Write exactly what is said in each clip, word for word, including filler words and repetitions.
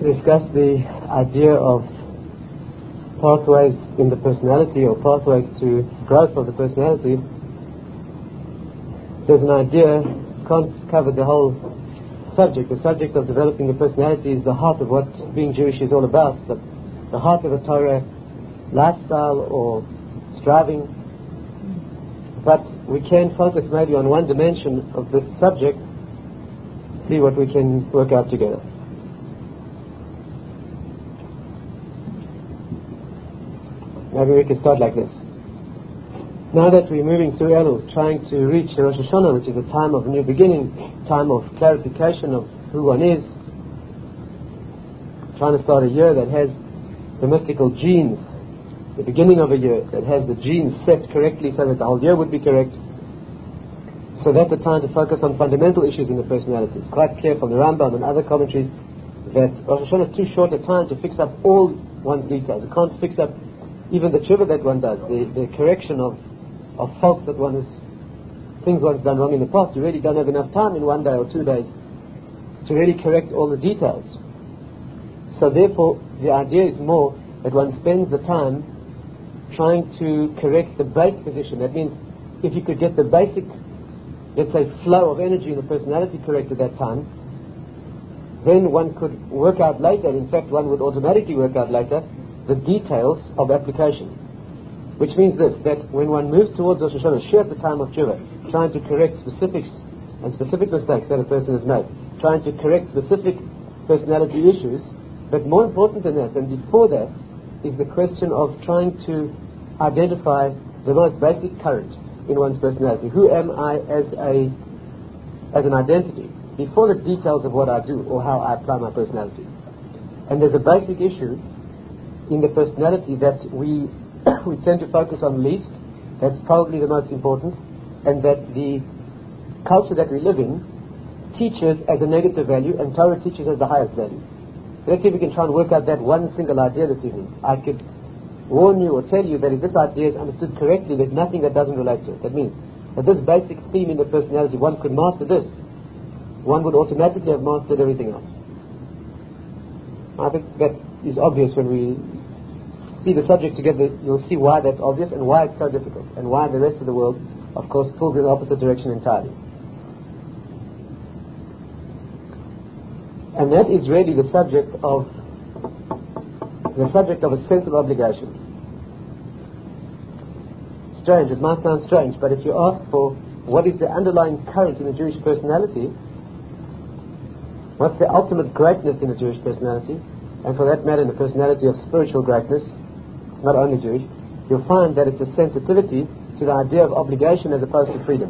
to discuss the idea of pathways in the personality or pathways to growth of the personality. There's an idea, can't cover the whole subject. The subject of developing the personality is the heart of what being Jewish is all about, but the heart of a Torah lifestyle or striving. But we can focus maybe on one dimension of this subject, see what we can work out together. Maybe we can start like this. Now that we're moving through Elul, trying to reach Rosh Hashanah, which is a time of new beginning, time of clarification of who one is, trying to start a year that has the mystical genes, the beginning of a year that has the genes set correctly so that the whole year would be correct. So that's the time to focus on fundamental issues in the personality. It's quite clear from the Rambam and other commentaries that Rosh Hashanah is too short a time to fix up all one's details. You can't fix up even the tshuva that one does, the, the correction of, of faults that one has, things one's done wrong in the past. You really don't have enough time in one day or two days to really correct all the details. So therefore, the idea is more that one spends the time trying to correct the base position. That means if you could get the basic, let's say, flow of energy in the personality correct at that time, then one could work out later, in fact one would automatically work out later, the details of application. Which means this, that when one moves towards Rosh Hashanah, sure at the time of Tshuva, trying to correct specifics and specific mistakes that a person has made, trying to correct specific personality issues, but more important than that, and before that, is the question of trying to identify the most basic current in one's personality. Who am I as a as an identity? Before the details of what I do or how I apply my personality. And there's a basic issue in the personality that we we tend to focus on least, that's probably the most important, and that the culture that we live in teaches as a negative value and Torah teaches as the highest value. Let's see if we can try and work out that one single idea this evening. I could warn you or tell you that if this idea is understood correctly, there's nothing that doesn't relate to it. That means that this basic theme in the personality, one could master this, one would automatically have mastered everything else. I think that is obvious when we see the subject together. You'll see why that's obvious and why it's so difficult and why the rest of the world, of course, pulls in the opposite direction entirely. And that is really the subject of the subject of a sense of obligation. Strange, it might sound strange, but if you ask for what is the underlying current in the Jewish personality, what's the ultimate greatness in the Jewish personality, and for that matter in the personality of spiritual greatness, not only Jewish, you'll find that it's a sensitivity to the idea of obligation as opposed to freedom.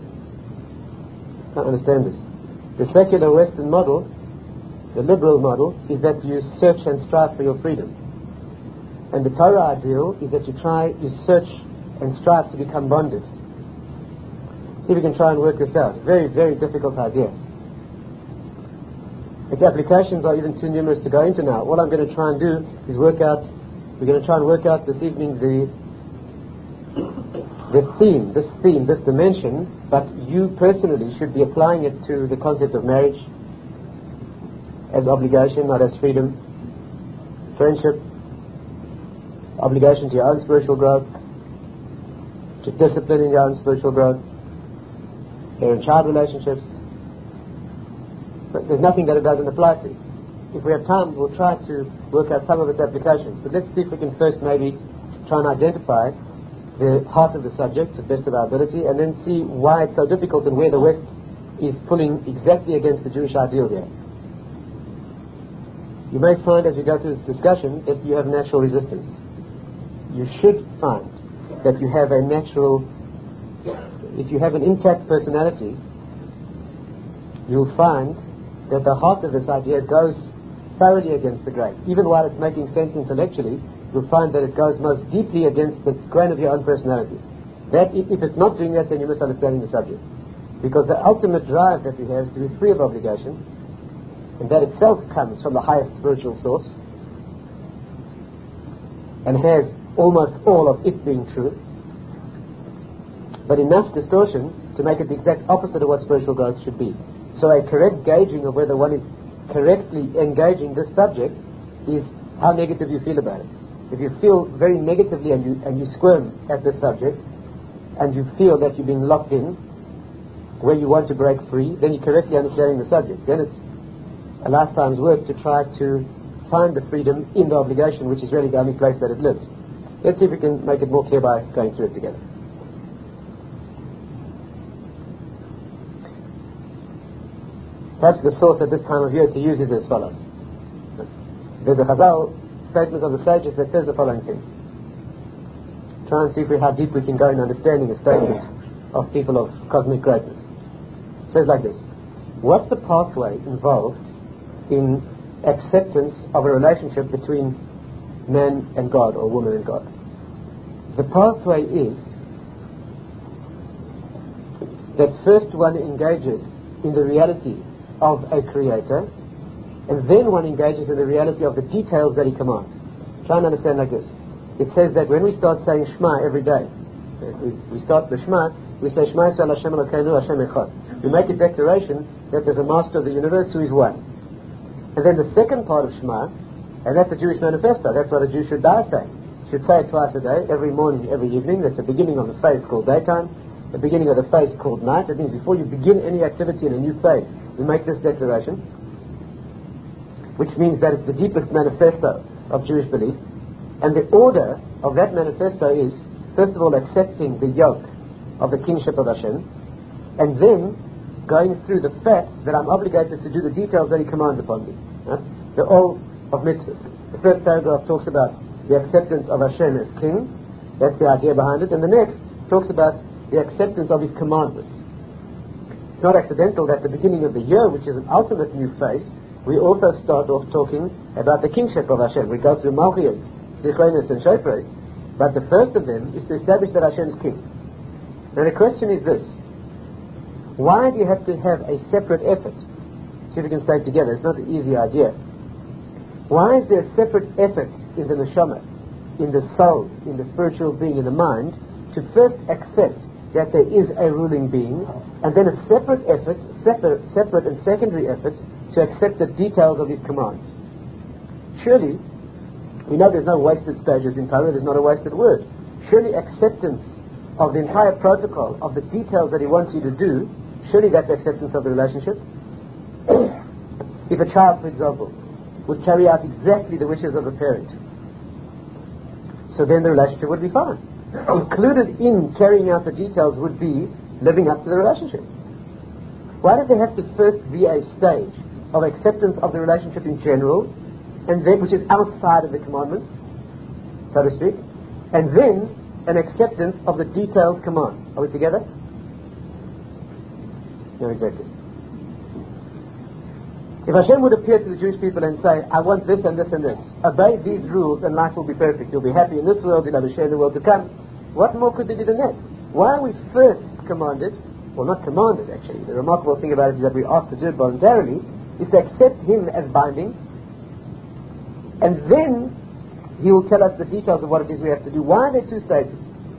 Can't understand this. The secular Western model, the liberal model, is that you search and strive for your freedom. And the Torah ideal is that you try, you search and strive to become bonded. See if we can try and work this out. Very, very difficult idea. Its applications are even too numerous to go into now. What I'm going to try and do is work out, we're going to try and work out this evening the the theme, this theme, this dimension, but you personally should be applying it to the concept of marriage as obligation, not as freedom, friendship, obligation to your own spiritual growth, to discipline in your own spiritual growth, parent-child relationships. But there's nothing that it doesn't apply to. If we have time, we'll try to work out some of its applications. But let's see if we can first maybe try and identify the heart of the subject to the best of our ability, and then see why it's so difficult and where the West is pulling exactly against the Jewish ideal here. You may find as you go through this discussion that you have natural resistance. You should find that you have a natural, if you have an intact personality, you'll find that the heart of this idea goes thoroughly against the grain. Even while it's making sense intellectually, you'll find that it goes most deeply against the grain of your own personality. That, if it's not doing that, then you're misunderstanding the subject. Because the ultimate drive that we have is to be free of obligation, and that itself comes from the highest spiritual source and has almost all of it being true, but enough distortion to make it the exact opposite of what spiritual growth should be. So a correct gauging of whether one is correctly engaging this subject is how negative you feel about it. If you feel very negatively and you, and you squirm at this subject, and you feel that you've been locked in, where you want to break free, then you're correctly understanding the subject. Then it's a lifetime's work to try to find the freedom in the obligation, which is really the only place that it lives. Let's see if we can make it more clear by going through it together. Perhaps the source at this time of year to use is as follows. There's a Chazal statement of the sages that says the following thing. Try and see if we, how deep we can go in understanding a statement of people of cosmic greatness. It says like this. What's the pathway involved in acceptance of a relationship between man and God or woman and God? The pathway is that first one engages in the reality of a creator, and then one engages in the reality of the details that he commands. Try and understand like this. It says that when we start saying Shema every day, we, we start the Shema, we say Shema Yisrael Hashem Elokeinu Hashem Echad. We make a declaration that there's a master of the universe who is one. And then the second part of Shema, and that's the Jewish manifesto. That's what a Jew should die saying. Should say it twice a day, every morning, every evening. That's the beginning of the phase called daytime, the beginning of the phase called night. It means before you begin any activity in a new phase, you make this declaration, which means that it's the deepest manifesto of Jewish belief. And the order of that manifesto is, first of all, accepting the yoke of the kingship of Hashem, and then going through the fact that I'm obligated to do the details that He commands upon me. Right? The all of mitzvahs. The first paragraph talks about the acceptance of Hashem as king. That's the idea behind it. And the next talks about the acceptance of His commandments. It's not accidental that the beginning of the year, which is an ultimate new phase, we also start off talking about the kingship of Hashem. We go through Malchiyot, Zichronos and Shofros, but the first of them is to establish that Hashem is king. Now the question is this: why do you have to have a separate effort? See if we can stay together. It's not an easy idea. Why is there a separate effort in the neshama, in the soul, in the spiritual being, in the mind, to first accept that there is a ruling being, and then a separate effort, separate, separate and secondary effort to accept the details of His commands? Surely, we know there's no wasted stages in Torah, there's not a wasted word. Surely acceptance of the entire protocol, of the details that He wants you to do, surely that's acceptance of the relationship. If a child, for example, would carry out exactly the wishes of a parent, so then the relationship would be fine. Included in carrying out the details would be living up to the relationship. Why does there have to first be a stage of acceptance of the relationship in general, and then, which is outside of the commandments, so to speak, and then an acceptance of the detailed commands? Are we together? No, exactly. If Hashem would appear to the Jewish people and say, I want this and this and this, obey these rules and life will be perfect, you'll be happy in this world, you'll have a share in the world to come, what more could there be than that? Why are we first commanded, well not commanded actually, the remarkable thing about it is that we're asked to do it voluntarily, is to accept Him as binding, and then He will tell us the details of what it is we have to do. Why are there two stages?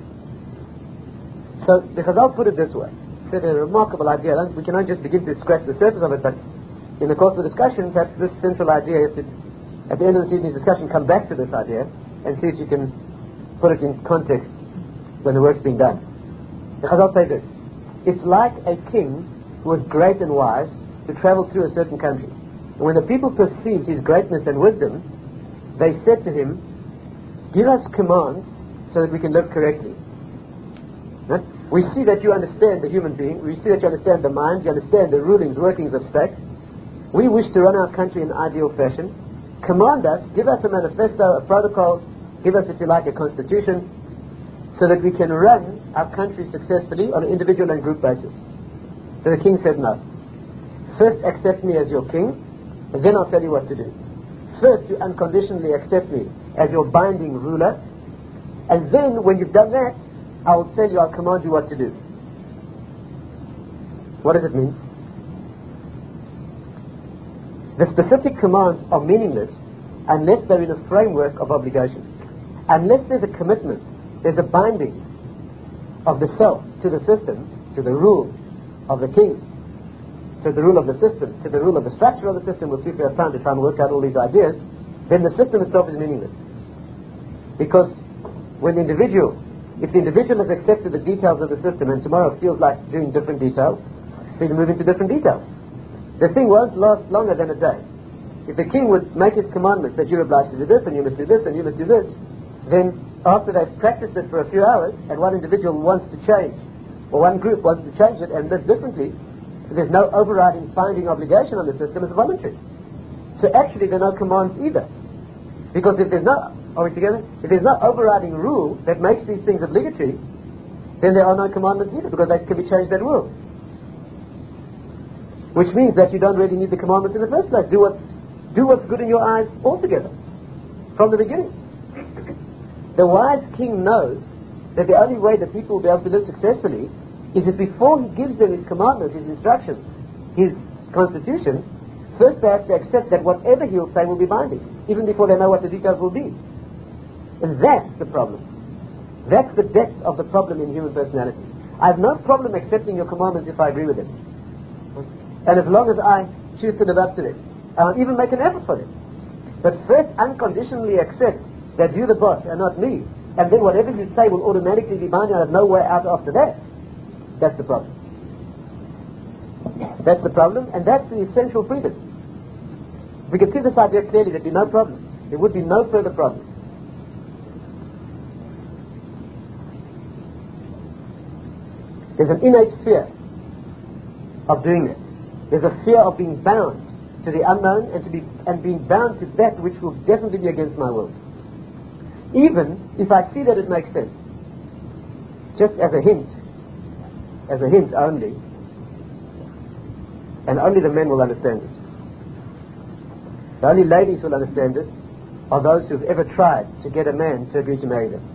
So the Chazal put it this way. It's a remarkable idea. We can only just begin to scratch the surface of it, but in the course of the discussion, perhaps this central idea, if it, at the end of this evening's discussion, come back to this idea and see if you can put it in context when the work's being done. The Chazal says this: it's like a king who was great and wise to travel through a certain country. And when the people perceived his greatness and wisdom, they said to him, give us commands so that we can live correctly. Right? We see that you understand the human being, we see that you understand the mind, you understand the rulings, workings of state. We wish to run our country in ideal fashion. Command us, give us a manifesto, a protocol, give us, if you like, a constitution, so that we can run our country successfully on an individual and group basis. So the king said no. First accept me as your king, and then I'll tell you what to do. First you unconditionally accept me as your binding ruler, and then when you've done that, I will tell you, I'll command you what to do. What does it mean? The specific commands are meaningless unless they're in a framework of obligation. Unless there's a commitment, there's a binding of the self to the system, to the rule of the king, to the rule of the system, to the rule of the structure of the system, we'll see if we have time to try and work out all these ideas, then the system itself is meaningless. Because when the individual, if the individual has accepted the details of the system and tomorrow feels like doing different details, we can move into different details. The thing won't last longer than a day. If the king would make his commandments that you're obliged to do this and you must do this and you must do this, then after they've practiced it for a few hours and one individual wants to change, or one group wants to change it and live differently, there's no overriding binding obligation on the system, it's voluntary. So actually there are no commands either. Because if there's no, are we together? If there's no overriding rule that makes these things obligatory, then there are no commandments either, because they can be changed at will. Which means that you don't really need the commandments in the first place. Do what's, do what's good in your eyes altogether, from the beginning. The wise king knows that the only way that people will be able to live successfully is that before he gives them his commandments, his instructions, his constitution, first they have to accept that whatever he'll say will be binding, even before they know what the details will be. And that's the problem. That's the depth of the problem in human personality. I have no problem accepting your commandments if I agree with them. And as long as I choose to live up to them. I'll even make an effort for them. But first unconditionally accept that you're the boss and not me, and then whatever you say will automatically be binding. I have no way out after that. That's the problem. That's the problem, and that's the essential freedom. If we could see this idea clearly, there'd be no problem. There would be no further problems. There's an innate fear of doing it. There's a fear of being bound to the unknown and to be and being bound to that which will definitely be against my will. Even if I see that it makes sense. Just as a hint, as a hint only, and only the men will understand this. The only ladies who will understand this are those who've ever tried to get a man to agree to marry them.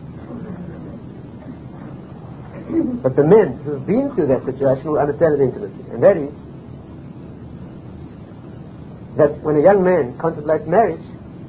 But the men who've been through that situation will understand it intimately, and that is that when a young man contemplates marriage,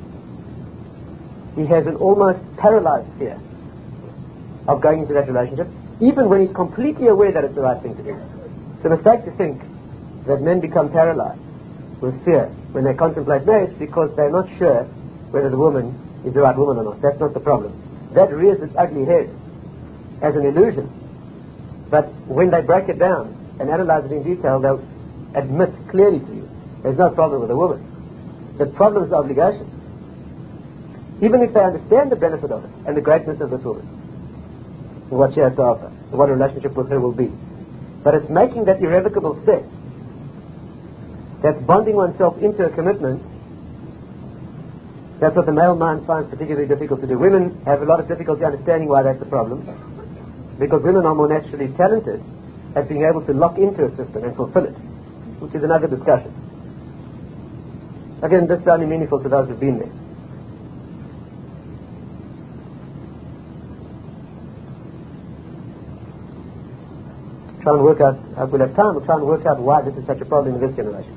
he has an almost paralyzed fear of going into that relationship, even when he's completely aware that it's the right thing to do. It's a mistake to think that men become paralyzed with fear when they contemplate marriage because they're not sure whether the woman is the right woman or not. That's not the problem. That rears its ugly head as an illusion. But when they break it down and analyze it in detail, they'll admit clearly to you there's no problem with a woman. The problem is the obligation. Even if they understand the benefit of it and the greatness of this woman, and what she has to offer, and what a relationship with her will be. But it's making that irrevocable step. That's bonding oneself into a commitment. That's what the male mind finds particularly difficult to do. Women have a lot of difficulty understanding why that's a problem, because women are more naturally talented at being able to lock into a system and fulfill it, which is another discussion. Again, this is only meaningful to those who've been there. Try and work out, uh, we'll have time, we'll try and work out why this is such a problem in this generation.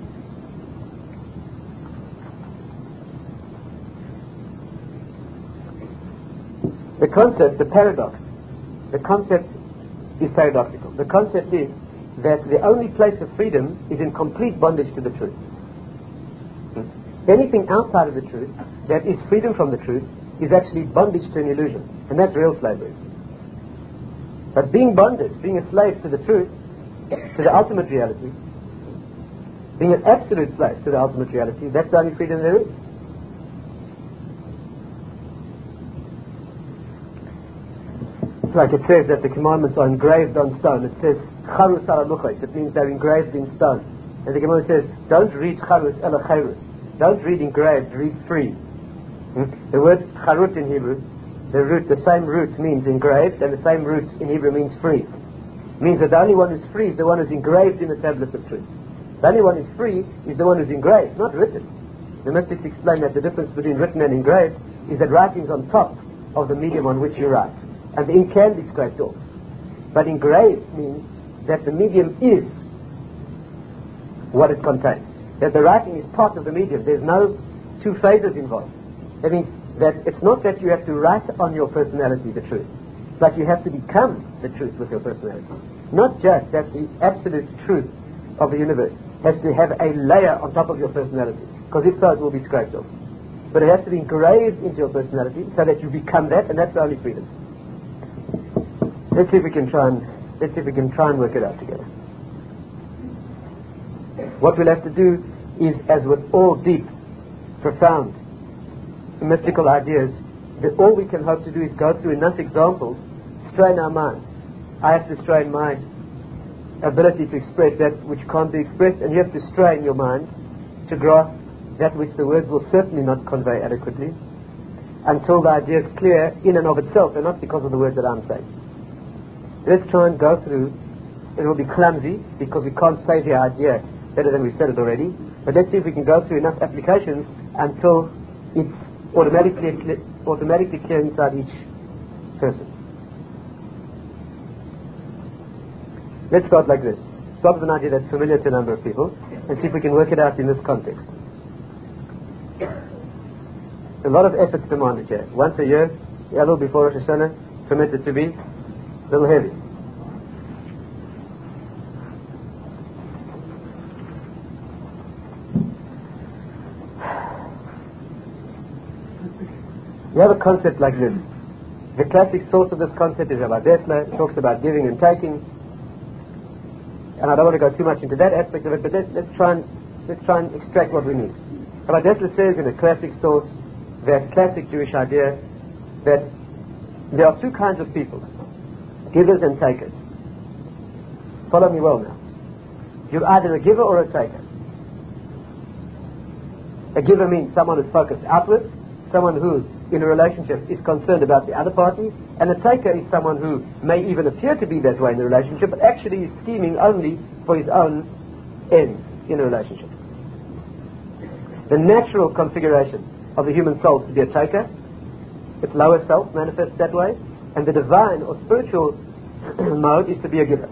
The concept, the paradox, the concept is paradoxical. The concept is that the only place of freedom is in complete bondage to the truth. Hmm? Anything outside of the truth that is freedom from the truth is actually bondage to an illusion, and that's real slavery. But being bonded, being a slave to the truth, to the ultimate reality, being an absolute slave to the ultimate reality, that's the only freedom there is. It's like it says that the commandments are engraved on stone. It says, Charus ala luchos. It means they're engraved in stone. And the commandment says, don't read Charus ala Charus. Don't read engraved, read free. Hmm? The word Charut in Hebrew, the root, the same root means engraved, and the same root in Hebrew means free. It means that the only one who's free is the one who's engraved in the tablet of truth. The only one who's free is the one who's engraved, not written. The mystics explain that the difference between written and engraved is that writing's on top of the medium on which you write, and the ink can be scraped off. But engraved means that the medium is what it contains, that the writing is part of the medium. There's no two phases involved. That means that it's not that you have to write on your personality the truth, but you have to become the truth with your personality. Not just that the absolute truth of the universe has to have a layer on top of your personality, because if so it will be scraped off. But it has to be engraved into your personality so that you become that, and that's the only freedom. Let's see if we can try and let's see if we can try and work it out together. What we'll have to do is, as with all deep, profound, mystical ideas, that all we can hope to do is go through enough examples, strain our minds. I have to strain my ability to express that which can't be expressed, and you have to strain your mind to grasp that which the words will certainly not convey adequately, until the idea is clear in and of itself, and not because of the words that I'm saying. Let's try and go through. It will be clumsy, because we can't say the idea better than we've said it already, but let's see if we can go through enough applications until it's automatically automatically clear inside each person. Let's start like this. Start with an idea that's familiar to a number of people, and see if we can work it out in this context. A lot of efforts demanded here. Once a year, a little before Rosh Hashanah, permitted to be a little heavy. You have a concept like this. The classic source of this concept is Rabbi Dessler. He talks about giving and taking. And I don't want to go too much into that aspect of it, but let's, let's try and let's try and extract what we need. Rabbi Dessler says in a classic source, that classic Jewish idea, that there are two kinds of people, givers and takers. Follow me well now. You're either a giver or a taker. A giver means someone who's focused outward, someone who in a relationship is concerned about the other party, and a taker is someone who may even appear to be that way in the relationship, but actually is scheming only for his own ends in a relationship. The natural configuration of the human soul is to be a taker. Its lower self manifests that way, and the divine or spiritual mode is to be a giver.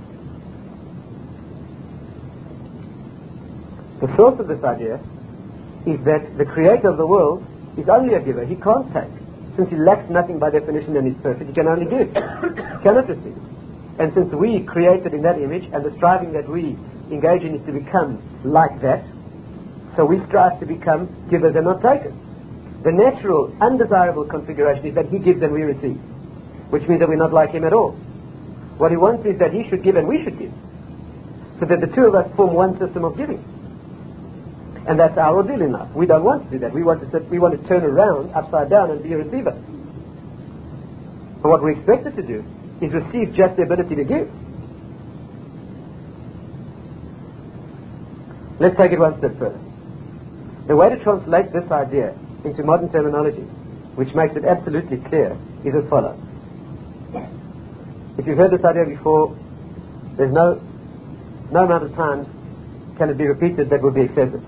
The source of this idea is that the creator of the world is only a giver. He can't take. Since he lacks nothing by definition and is perfect, he can only give. He cannot receive. And since we created in that image, and the striving that we engage in is to become like that, so we strive to become givers and not takers. The natural, undesirable configuration is that he gives and we receive, which means that we're not like him at all. What he wants is that he should give and we should give, so that the two of us form one system of giving. And that's our ordeal in life. We don't want to do that. We want to sit, we want to turn around upside down and be a receiver. And what we're expected to do is receive just the ability to give. Let's take it one step further. The way to translate this idea into modern terminology, which makes it absolutely clear, is as follows. If you've heard this idea before, there's no no amount of times can it be repeated that would be excessive.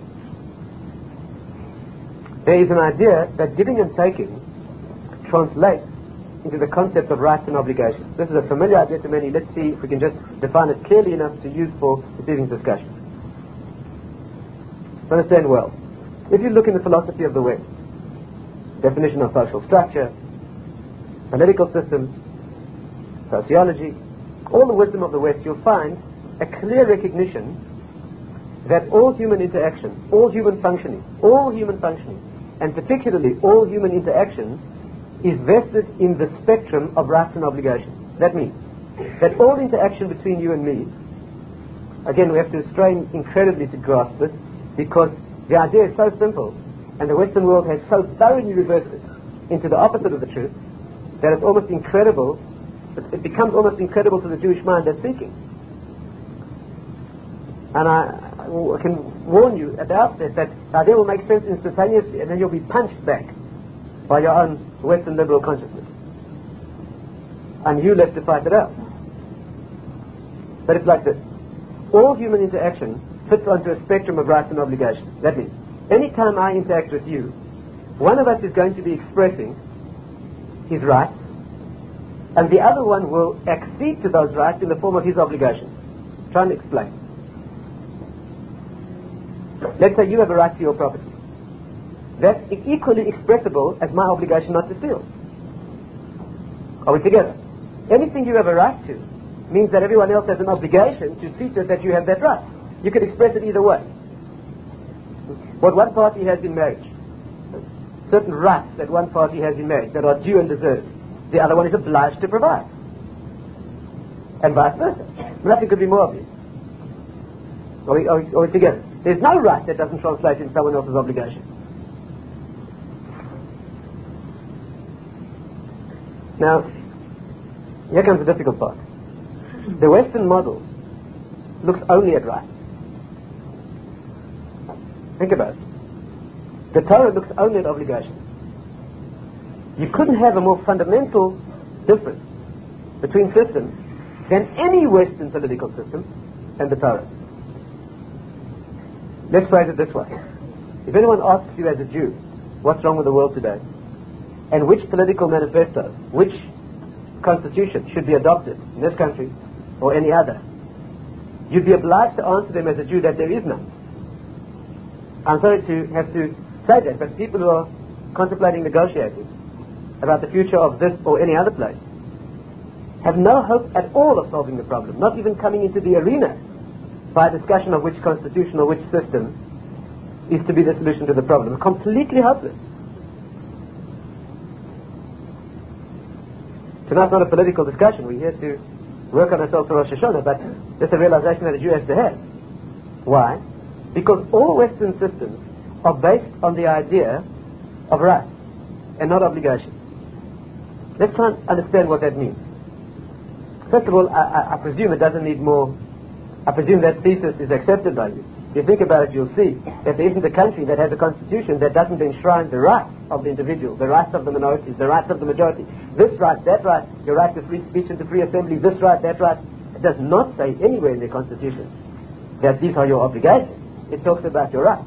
There is an idea that giving and taking translates into the concept of rights and obligations. This is a familiar idea to many. Let's see if we can just define it clearly enough to use for this evening's discussion. Understand well. If you look in the philosophy of the West, definition of social structure, political systems, sociology, all the wisdom of the West, you'll find a clear recognition that all human interaction, all human functioning, all human functioning, and particularly all human interaction is vested in the spectrum of rights and obligations. That means that all interaction between you and me, again we have to strain incredibly to grasp this, because the idea is so simple and the Western world has so thoroughly reversed it into the opposite of the truth that it's almost incredible, it becomes almost incredible to the Jewish mind that's seeking. And I, I can warn you at the outset that the idea will make sense instantaneously, and then you'll be punched back by your own Western liberal consciousness. And you left to fight it out. But it's like this. All human interaction fits onto a spectrum of rights and obligations. That means, any time I interact with you, one of us is going to be expressing his rights, and the other one will accede to those rights in the form of his obligations. Try and explain. Let's say you have a right to your property. That's equally expressible as my obligation not to steal. Are we together? Anything you have a right to means that everyone else has an obligation to see to it that you have that right. You could express it either way. What one party has in marriage, certain rights that one party has in marriage that are due and deserved, the other one is obliged to provide. And vice versa. Nothing could be more obvious. Are we, are we, are we together? There's no right that doesn't translate into someone else's obligation. Now, here comes the difficult part. The Western model looks only at rights. Think about it. The Torah looks only at obligations. You couldn't have a more fundamental difference between systems than any Western political system and the Torah. Let's phrase it this way. If anyone asks you as a Jew, what's wrong with the world today, and which political manifesto, which constitution should be adopted in this country or any other, you'd be obliged to answer them as a Jew that there is none. I'm sorry to have to say that, but people who are contemplating negotiating about the future of this or any other place have no hope at all of solving the problem, not even coming into the arena by a discussion of which constitution or which system is to be the solution to the problem. Completely hopeless. Tonight's not a political discussion. We're here to work on ourselves for Rosh Hashanah, but it's a realization that a Jew has to have. Why? Because all Western systems are based on the idea of rights and not obligation. Let's try and understand what that means. First of all, I, I, I presume it doesn't need more. I presume that thesis is accepted by you. If you think about it, you'll see that there isn't a country that has a constitution that doesn't enshrine the rights of the individual, the rights of the minorities, the rights of the majority. This right, that right, your right to free speech and to free assembly, this right, that right. It does not say anywhere in the constitution that these are your obligations. It talks about your rights.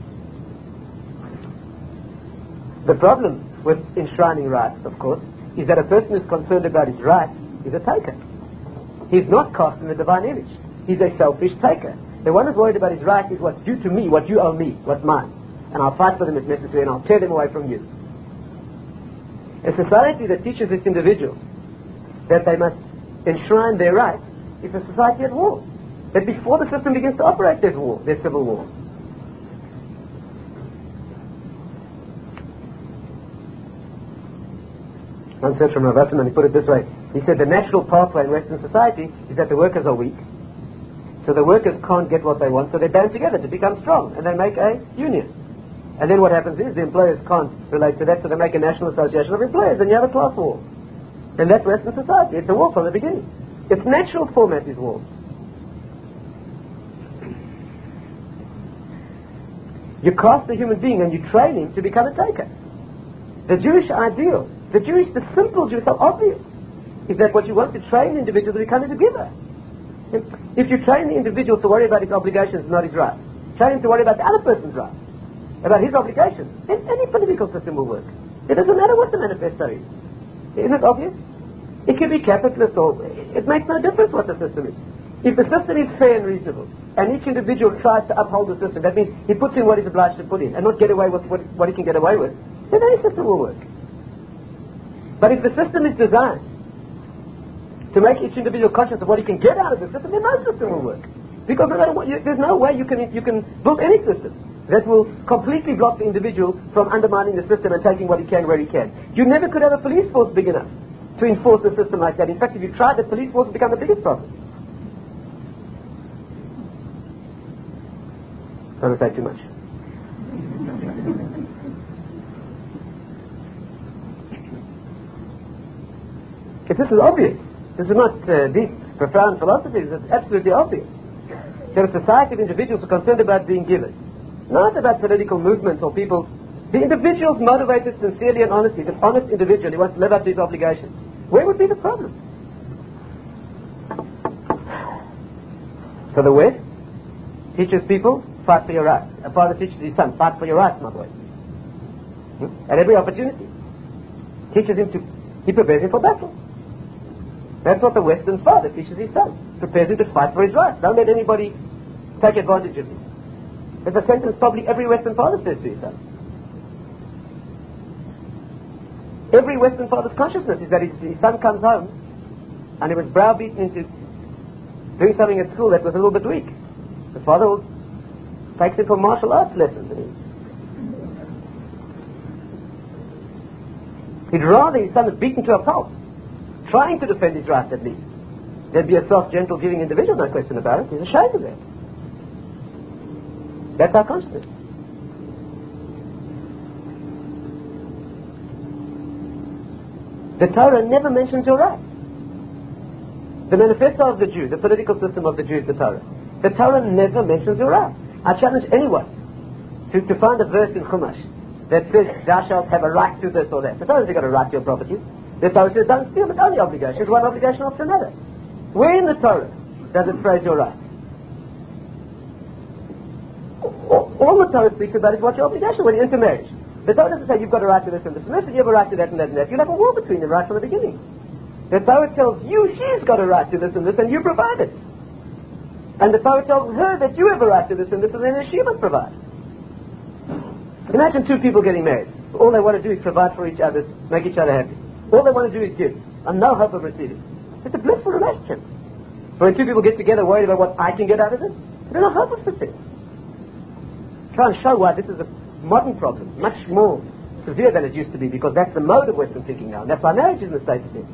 The problem with enshrining rights, of course, is that a person who's concerned about his rights is a taker. He's not cast in the divine image. He's a selfish taker. The one who's worried about his rights is what's due to me, what you owe me, what's mine. And I'll fight for them if necessary, and I'll tear them away from you. A society that teaches its individuals that they must enshrine their rights is a society at war. That before the system begins to operate, there's war, there's civil war. One said from Rav Wasserman, he put it this way. He said the natural pathway in Western society is that the workers are weak. So the workers can't get what they want, so they band together to become strong, and they make a union. And then what happens is the employers can't relate to that, so they make a national association of employers, and you have a class war. And that's Western society. It's a war from the beginning. Its natural format is war. You cast a human being and you train him to become a taker. The Jewish ideal, the Jewish, the simple Jewish, so obvious, is that what you want to train the individual to become is a giver. If you train the individual to worry about his obligations, not his rights, train him to worry about the other person's rights, about his obligations, then any political system will work. It doesn't matter what the manifesto is. Isn't it obvious? It can be capitalist or... It makes no difference what the system is. If the system is fair and reasonable, and each individual tries to uphold the system, that means he puts in what he's obliged to put in, and not get away with what, what he can get away with, then any system will work. But if the system is designed to make each individual conscious of what he can get out of the system, then no system will work. Because no matter what, you, there's no way you can you can build any system that will completely block the individual from undermining the system and taking what he can where he can. You never could have a police force big enough to enforce a system like that. In fact, if you tried, the police force would become the biggest problem. I don't say too much. If this is obvious, this is not uh, deep, profound philosophy, it's absolutely obvious. There are a society of individuals who are concerned about being given, not about political movements or people. The individual's motivated sincerely and honestly, the honest individual who wants to live up to his obligations. Where would be the problem? So the West teaches people, fight for your rights. A father teaches his son, fight for your rights, my boy. Hmm? At every opportunity. Teaches him to, he prepares him for battle. That's what the Western father teaches his son. Prepares him to fight for his rights. Don't let anybody take advantage of him. There's a sentence probably every Western father says to his son. Every Western father's consciousness is that his, his son comes home and he was browbeaten into doing something at school that was a little bit weak. The father will takes him for martial arts lessons. He'd rather his son is beaten to a pulp, trying to defend his rights at least. There'd be a soft, gentle, giving individual, no question about it. He's ashamed of that. That's our consciousness. The Torah never mentions your rights. The manifesto of the Jew, the political system of the Jew is the Torah. The Torah never mentions your rights. I challenge anyone to, to find a verse in Chumash that says thou shalt have a right to this or that. The Torah says you've got a right to your property. The Torah says don't steal, it's only obligations, one obligation after another. Where in the Torah does it phrase your right? All, all the Torah speaks about is what's your obligation when you enter marriage. The Torah doesn't say you've got a right to this and this and this, and you have a right to that and that and that. You'll have a war between them right from the beginning. The Torah tells you she's got a right to this and this, and you provide it. And the Torah tells her that you have a right to this and this, and then she must provide. Imagine two people getting married. All they want to do is provide for each other, make each other happy. All they want to do is give, and no hope of receiving. It's a blissful relationship. But when two people get together worried about what I can get out of it, there's no hope of success. Try and show why this is a modern problem, much more severe than it used to be, because that's the mode of Western thinking now, and that's why marriage is in the state it's in.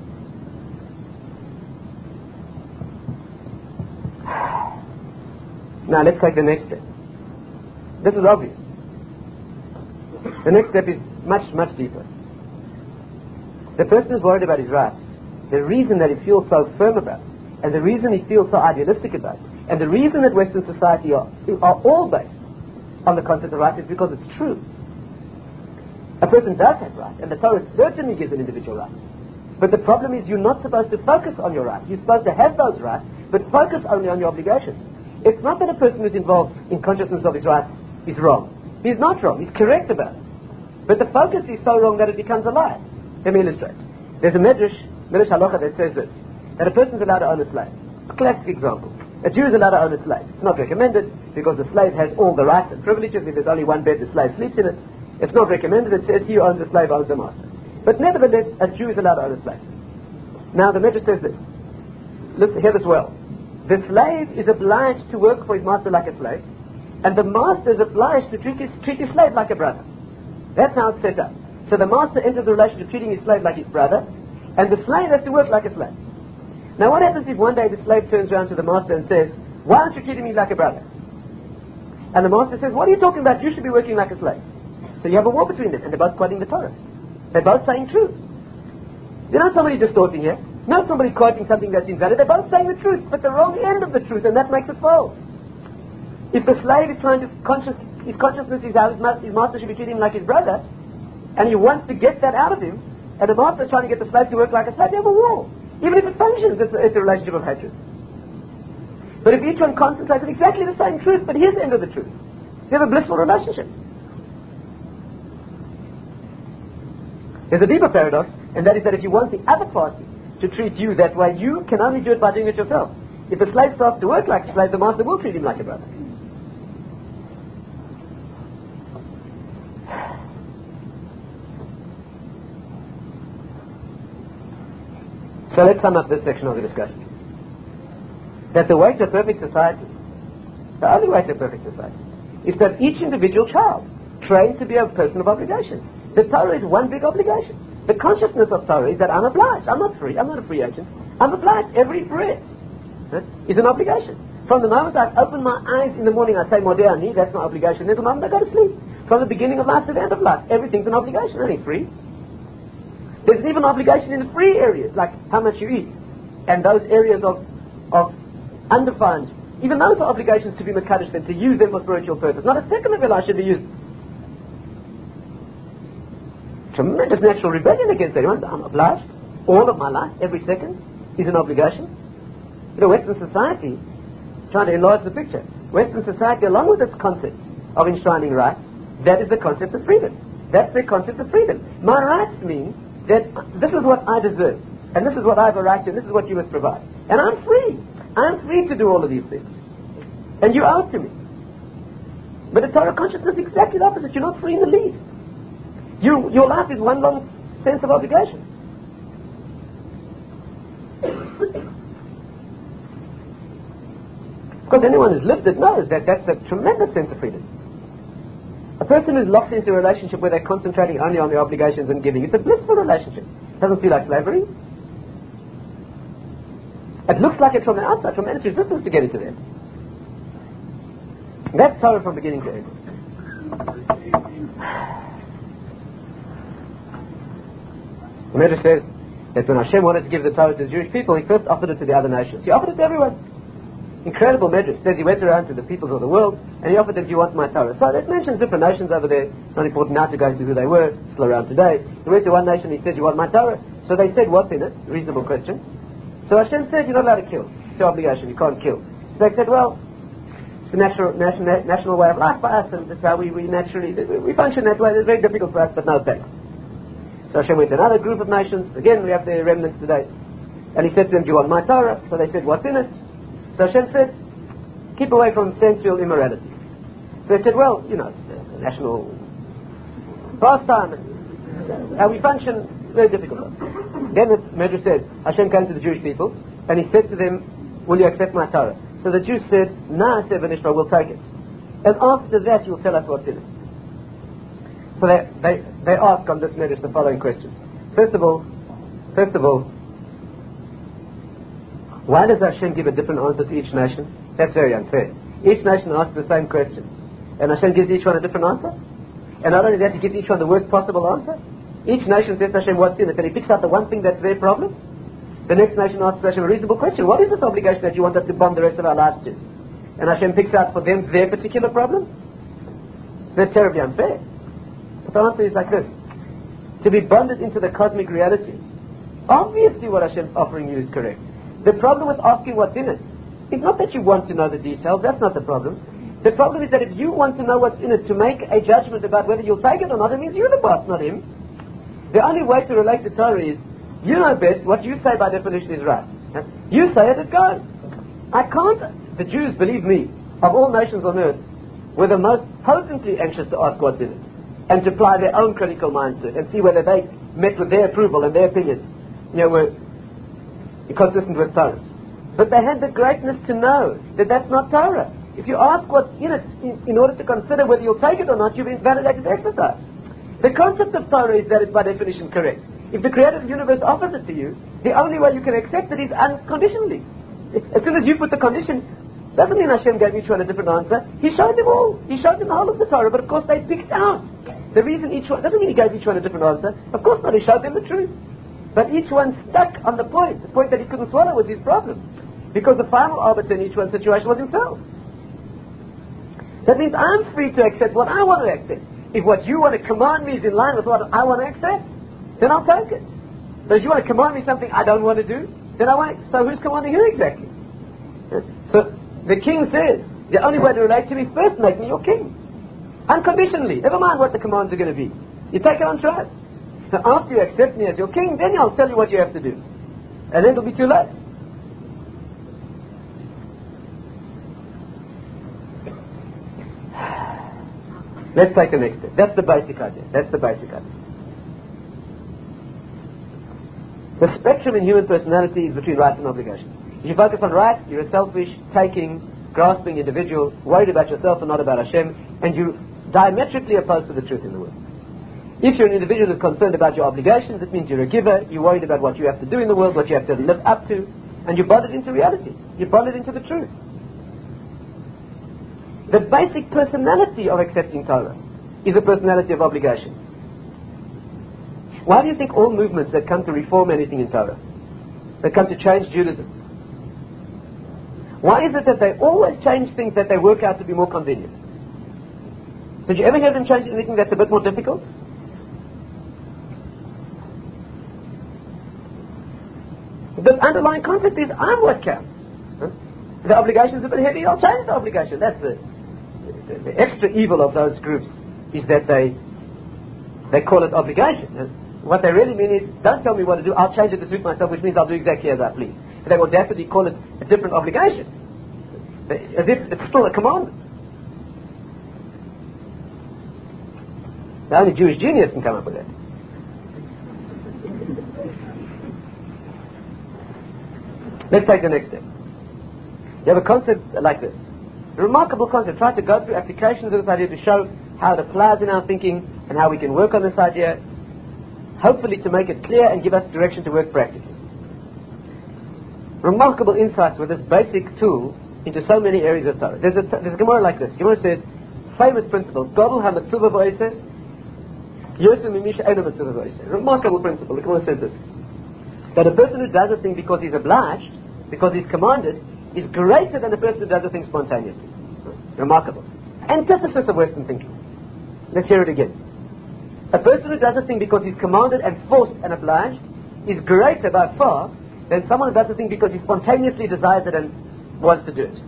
Now let's take the next step. This is obvious. The next step is much, much deeper. The person is worried about his rights. The reason that he feels so firm about it, and the reason he feels so idealistic about it, and the reason that Western society are, are all based on the concept of rights is because it's true. A person does have rights, and the Torah certainly gives an individual right. But the problem is you're not supposed to focus on your rights. You're supposed to have those rights, but focus only on your obligations. It's not that a person who's involved in consciousness of his rights is wrong. He's not wrong. He's correct about it. But the focus is so wrong that it becomes a lie. Let me illustrate. There's a medrash, medrash halacha that says this, that a person is allowed to own a slave. A classic example. A Jew is allowed to own a slave. It's not recommended because the slave has all the rights and privileges. If there's only one bed, the slave sleeps in it. It's not recommended. It says he who owns the slave owns the master. But nevertheless, a Jew is allowed to own a slave. Now the medrash says this. Listen, hear this well. The slave is obliged to work for his master like a slave, and the master is obliged to treat his, treat his slave like a brother. That's how it's set up. So the master enters the relationship treating his slave like his brother, and the slave has to work like a slave. Now what happens if one day the slave turns around to the master and says, why aren't you treating me like a brother? And the master says, what are you talking about? You should be working like a slave. So you have a war between them, and they're both quoting the Torah. They're both saying truth. You're not somebody distorting here. Not somebody quoting something that's invalid. They're both saying the truth, but the wrong end of the truth, and that makes it false. If the slave is trying to conscious, his consciousness is how his master, his master should be treating him like his brother, and he wants to get that out of him, and the master is trying to get the slave to work like a slave, you have a war. Even if it functions, it's a, it's a relationship of hatred. But if each one concentrates on exactly the same truth, but his end of the truth, you have a blissful relationship. There's a deeper paradox, and that is that if you want the other party to treat you that way, you can only do it by doing it yourself. If the slave starts to work like a slave, the master will treat him like a brother. So let's sum up this section of the discussion. That the way to a perfect society, the only way to a perfect society, is to have each individual child trained to be a person of obligation. The Torah is one big obligation. The consciousness of Torah is that I'm obliged. I'm not free. I'm not a free agent. I'm obliged. Every breath is an obligation. From the moment I open my eyes in the morning, I say, Modeh Ani, that's my obligation. Then the moment I go to sleep. From the beginning of life to the end of life, everything's an obligation. It ain't free. There's even obligation in the free areas, like how much you eat. And those areas of, of undefined, even those are obligations to be Mekadosh and to use them for spiritual purpose. Not a second of your life should be used. Tremendous natural rebellion against anyone. I'm obliged. All of my life, every second, is an obligation. You know, Western society, trying to enlarge the picture, Western society, along with its concept of enshrining rights, that is the concept of freedom. That's the concept of freedom. My rights mean that this is what I deserve, and this is what I have a right to, and this is what you must provide. And I'm free. I'm free to do all of these things. And you owe it to me. But the Torah consciousness is exactly the opposite. You're not free in the least. You, your life is one long sense of obligation. Because anyone who's lived it knows that that's a tremendous sense of freedom. A person who's locked into a relationship where they're concentrating only on their obligations and giving, it's a blissful relationship. It doesn't feel like slavery. It looks like it from the outside, tremendous resistance to get into there. That's Torah from beginning to end. The Medrash says that when Hashem wanted to give the Torah to the Jewish people, he first offered it to the other nations. He offered it to everyone. Incredible Medrash. Says he went around to the peoples of the world and he offered them, do you want my Torah? So it mentions different nations over there. It's not important now to go into who they were, still around today. He went to one nation and he said, do you want my Torah? So they said, what's in it? Reasonable question. So Hashem said, you're not allowed to kill. It's your obligation, you can't kill. So they said, well, it's the natural, national, national way of life for us, and that's how we, we naturally, we, we function that way. It's very difficult for us, but no thanks. So Hashem went to another group of nations. Again, we have the remnants today. And he said to them, do you want my Torah? So they said, what's in it? So Hashem said, keep away from sensual immorality. So they said, well, you know, it's a national pastime, and how we function, very difficult. Then the Medrash says, Hashem came to the Jewish people, and he said to them, will you accept my Torah? So the Jews said, nah, Seven Ishmael, we'll take it. And after that, you'll tell us what's in it. So they, they, they ask on this Medrash the following questions. First of all, first of all, why does Hashem give a different answer to each nation? That's very unfair. Each nation asks the same question, and Hashem gives each one a different answer. And not only that, he gives each one the worst possible answer. Each nation says to Hashem, what's in it? And he picks out the one thing that's their problem. The next nation asks Hashem a reasonable question. What is this obligation that you want us to bond the rest of our lives to? And Hashem picks out for them their particular problem. That's terribly unfair. But the answer is like this. To be bonded into the cosmic reality. Obviously what Hashem's offering you is correct. The problem with asking what's in it is not that you want to know the details. That's not the problem. The problem is that if you want to know what's in it to make a judgment about whether you'll take it or not, it means you're the boss, not him. The only way to relate to Torah is, you know best, what you say by definition is right. You say it, it goes. I can't, the Jews, believe me, of all nations on earth, were the most potently anxious to ask what's in it, and to apply their own critical mind to it, and see whether they met with their approval and their opinion, you know, were consistent with Torah. But they had the greatness to know that that's not Torah. If you ask what's in it, in, in order to consider whether you'll take it or not, you've invalidated the exercise. The concept of Torah is that it's by definition correct. If the creator of the universe offers it to you, the only way you can accept it is unconditionally. As soon as you put the condition, doesn't mean Hashem gave each one a different answer. He showed them all. He showed them the whole of the Torah, but of course they picked out the reason each one. Doesn't mean he gave each one a different answer. Of course not. He showed them the truth. But each one stuck on the point. The point that he couldn't swallow was his problem. Because the final arbiter in each one's situation was himself. That means I'm free to accept what I want to accept. If what you want to command me is in line with what I want to accept, then I'll take it. But if you want to command me something I don't want to do, then I won't. So who's commanding who exactly? So the king says, the only way to relate to me, first make me your king. Unconditionally. Never mind what the commands are going to be. You take it on trust. So after you accept me as your king, then I'll tell you what you have to do. And then it'll be too late. Let's take the next step. That's the basic idea. That's the basic idea. The spectrum in human personality is between right and obligation. If you focus on right, you're a selfish, taking, grasping individual, worried about yourself and not about Hashem, and you're diametrically opposed to the truth in the world. If you're an individual who's concerned about your obligations, it means you're a giver, you're worried about what you have to do in the world, what you have to live up to, and you're bonded into reality. You're bonded into the truth. The basic personality of accepting Torah is a personality of obligation. Why do you think all movements that come to reform anything in Torah, that come to change Judaism, why is it that they always change things that they work out to be more convenient? Did you ever hear them change anything that's a bit more difficult? The underlying concept is, I'm what counts. Huh? The obligation's a bit heavy, I'll change the obligation. That's the, the, the extra evil of those groups, is that they they call it obligation. Huh? What they really mean is, don't tell me what to do, I'll change it to suit myself, which means I'll do exactly as I please. They will definitely call it a different obligation, as if it's still a commandment. The only Jewish genius can come up with that. Let's take the next step. You have a concept like this. A remarkable concept. Try to go through applications of this idea to show how it applies in our thinking and how we can work on this idea, hopefully to make it clear and give us direction to work practically. Remarkable insights with this basic tool into so many areas of Torah. There's a, there's a Gemara like this. Gemara says, famous principle, Godel ha-mitzvah v'oseh, Yosef mimisha eino mitzvah v'oseh. Remarkable principle. The Gemara says this, that a person who does a thing because he's obliged, because he's commanded, is greater than a person who does a thing spontaneously. Remarkable. Antithesis of Western thinking. Let's hear it again. A person who does a thing because he's commanded and forced and obliged is greater by far than someone who does a thing because he spontaneously desires it and wants to do it.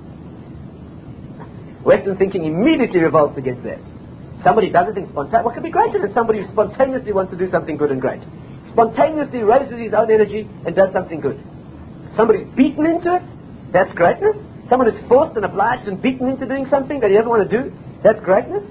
Western thinking immediately revolts against that. Somebody does a thing spontaneously. What could be greater than somebody who spontaneously wants to do something good and great? Spontaneously raises his own energy and does something good. Somebody's beaten into it. That's greatness. Someone is forced and obliged and beaten into doing something that he doesn't want to do. That's greatness.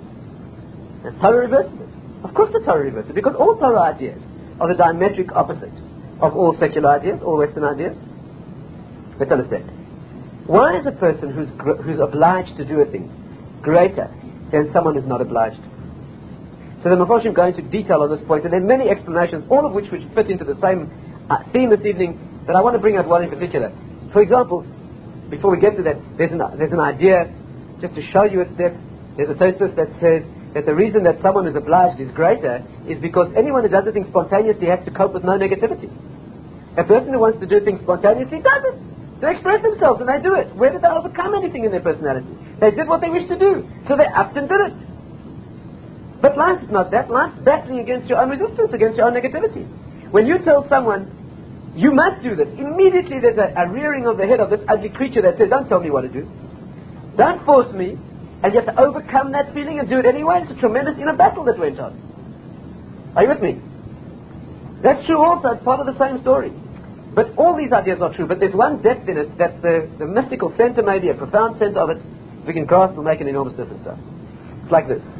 And Torah reverses it. Of course the Torah reverses it, because all Torah ideas are the diametric opposite of all secular ideas, all Western ideas. Let's understand. Why is a person who's gr- who's obliged to do a thing greater than someone who's not obliged? So the Mephoshim go into detail on this point, and there are many explanations, all of which which fit into the same uh, theme this evening, but I want to bring out one in particular. For example, before we get to that, there's an, there's an idea, just to show you its depth, there's a thesis that says that the reason that someone who's obliged is greater is because anyone who does a thing spontaneously has to cope with no negativity. A person who wants to do things spontaneously does it. They express themselves and they do it. Where did they overcome anything in their personality? They did what they wished to do, so they upped and did it. But life is not that. Life's battling against your own resistance, against your own negativity. When you tell someone, you must do this, immediately there's a, a rearing of the head of this ugly creature that says, don't tell me what to do. Don't force me. And you have to overcome that feeling and do it anyway. It's a tremendous inner battle that went on. Are you with me? That's true also. It's part of the same story. But all these ideas are true. But there's one depth in it that the, the mystical center, maybe a profound sense of it, if we can grasp, will make an enormous difference to us. It's like this.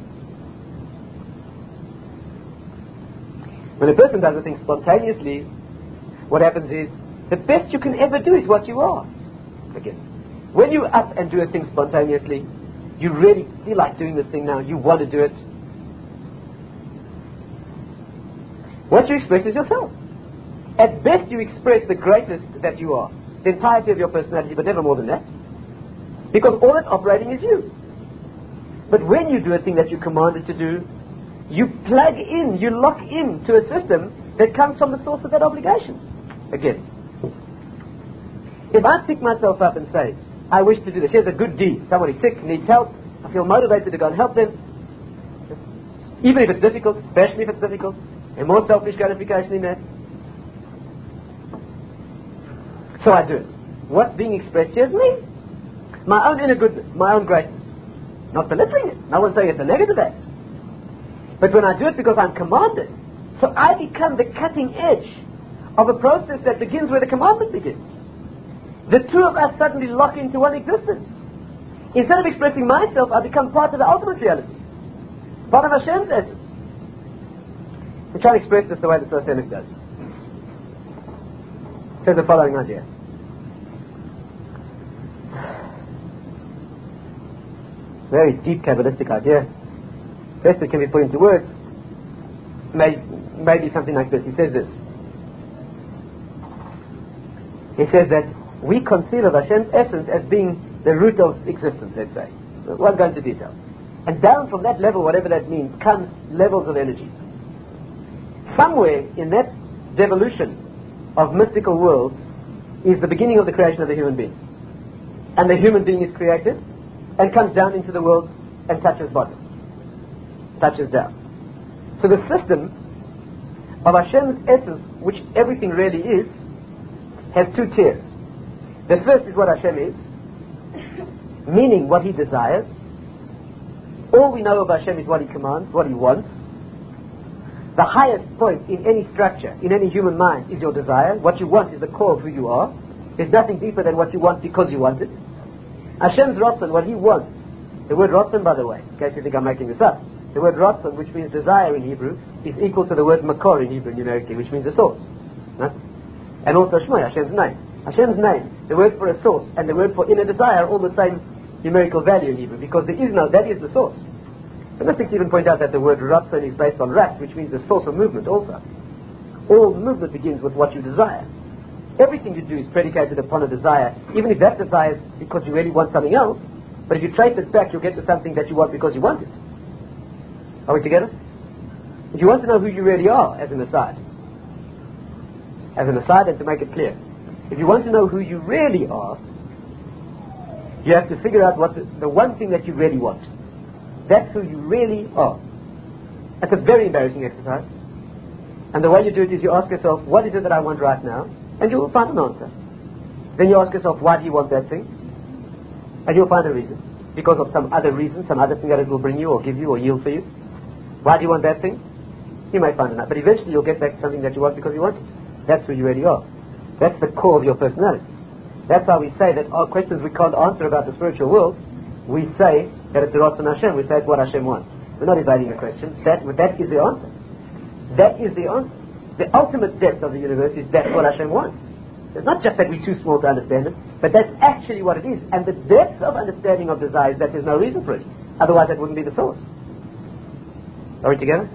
When a person does a thing spontaneously, what happens is, the best you can ever do is what you are. Again, when you up and do a thing spontaneously, you really feel like doing this thing now, you want to do it. What you express is yourself. At best you express the greatest that you are, the entirety of your personality, but never more than that. Because all that's operating is you. But when you do a thing that you're commanded to do, you plug in, you lock in to a system that comes from the source of that obligation. Again, if I pick myself up and say, I wish to do this, here's a good deed, somebody's sick, needs help, I feel motivated to go and help them, even if it's difficult, especially if it's difficult, and more selfish gratification in that. So I do it. What's being expressed here is me. My own inner goodness, my own greatness. Not belittling it. No one's saying it's a negative act. But when I do it because I'm commanded, so I become the cutting edge of a process that begins where the commandment begins. The two of us suddenly lock into one existence. Instead of expressing myself, I become part of the ultimate reality. Part of Hashem's essence. We try to express this the way the Torah does. It says the following idea. Very deep Kabbalistic idea. Best it can be put into words. Maybe, maybe something like this. He says this. He says that we conceive of Hashem's essence as being the root of existence, let's say. We won't go into detail. And down from that level, whatever that means, comes levels of energy. Somewhere in that devolution of mystical worlds is the beginning of the creation of the human being. And the human being is created and comes down into the world and touches bottom. Touches down. So the system of Hashem's essence, which everything really is, has two tiers. The first is what Hashem is, meaning what He desires. All we know of Hashem is what He commands, what He wants. The highest point in any structure, in any human mind, is your desire. What you want is the core of who you are. There's nothing deeper than what you want because you want it. Hashem's Ratzon, what He wants. The word Ratzon, by the way, in case you think I'm making this up, the word Ratzon, which means desire in Hebrew, is equal to the word Makor in Hebrew numerically, which means the source. Right? And also Shmoi, Hashem's name. Hashem's name, the word for a source, and the word for inner desire are all the same numerical value in Hebrew, because there is no, that is the source. The mystics even point out that the word Ratzon is based on Ratz, which means the source of movement also. All movement begins with what you desire. Everything you do is predicated upon a desire, even if that desire is because you really want something else, but if you trace it back, you'll get to something that you want because you want it. Are we together? If you want to know who you really are, as an aside, as an aside and to make it clear, if you want to know who you really are, you have to figure out what the, the one thing that you really want. That's who you really are. That's a very embarrassing exercise. And the way you do it is you ask yourself, what is it that I want right now? And you will find an answer. Then you ask yourself, why do you want that thing? And you'll find a reason. Because of some other reason, some other thing that it will bring you or give you or yield for you. Why do you want that thing? You may find it out. But eventually you'll get back to something that you want because you want it. That's who you really are. That's the core of your personality. That's why we say that our questions we can't answer about the spiritual world, we say that it's the Ratzon Hashem. We say it's what Hashem wants. We're not evading the question. That, that is the answer. That is the answer. The ultimate depth of the universe is that's what Hashem wants. It's not just that we're too small to understand it, but that's actually what it is. And the depth of understanding of desire is that there's no reason for it. Otherwise that wouldn't be the source. Are we together?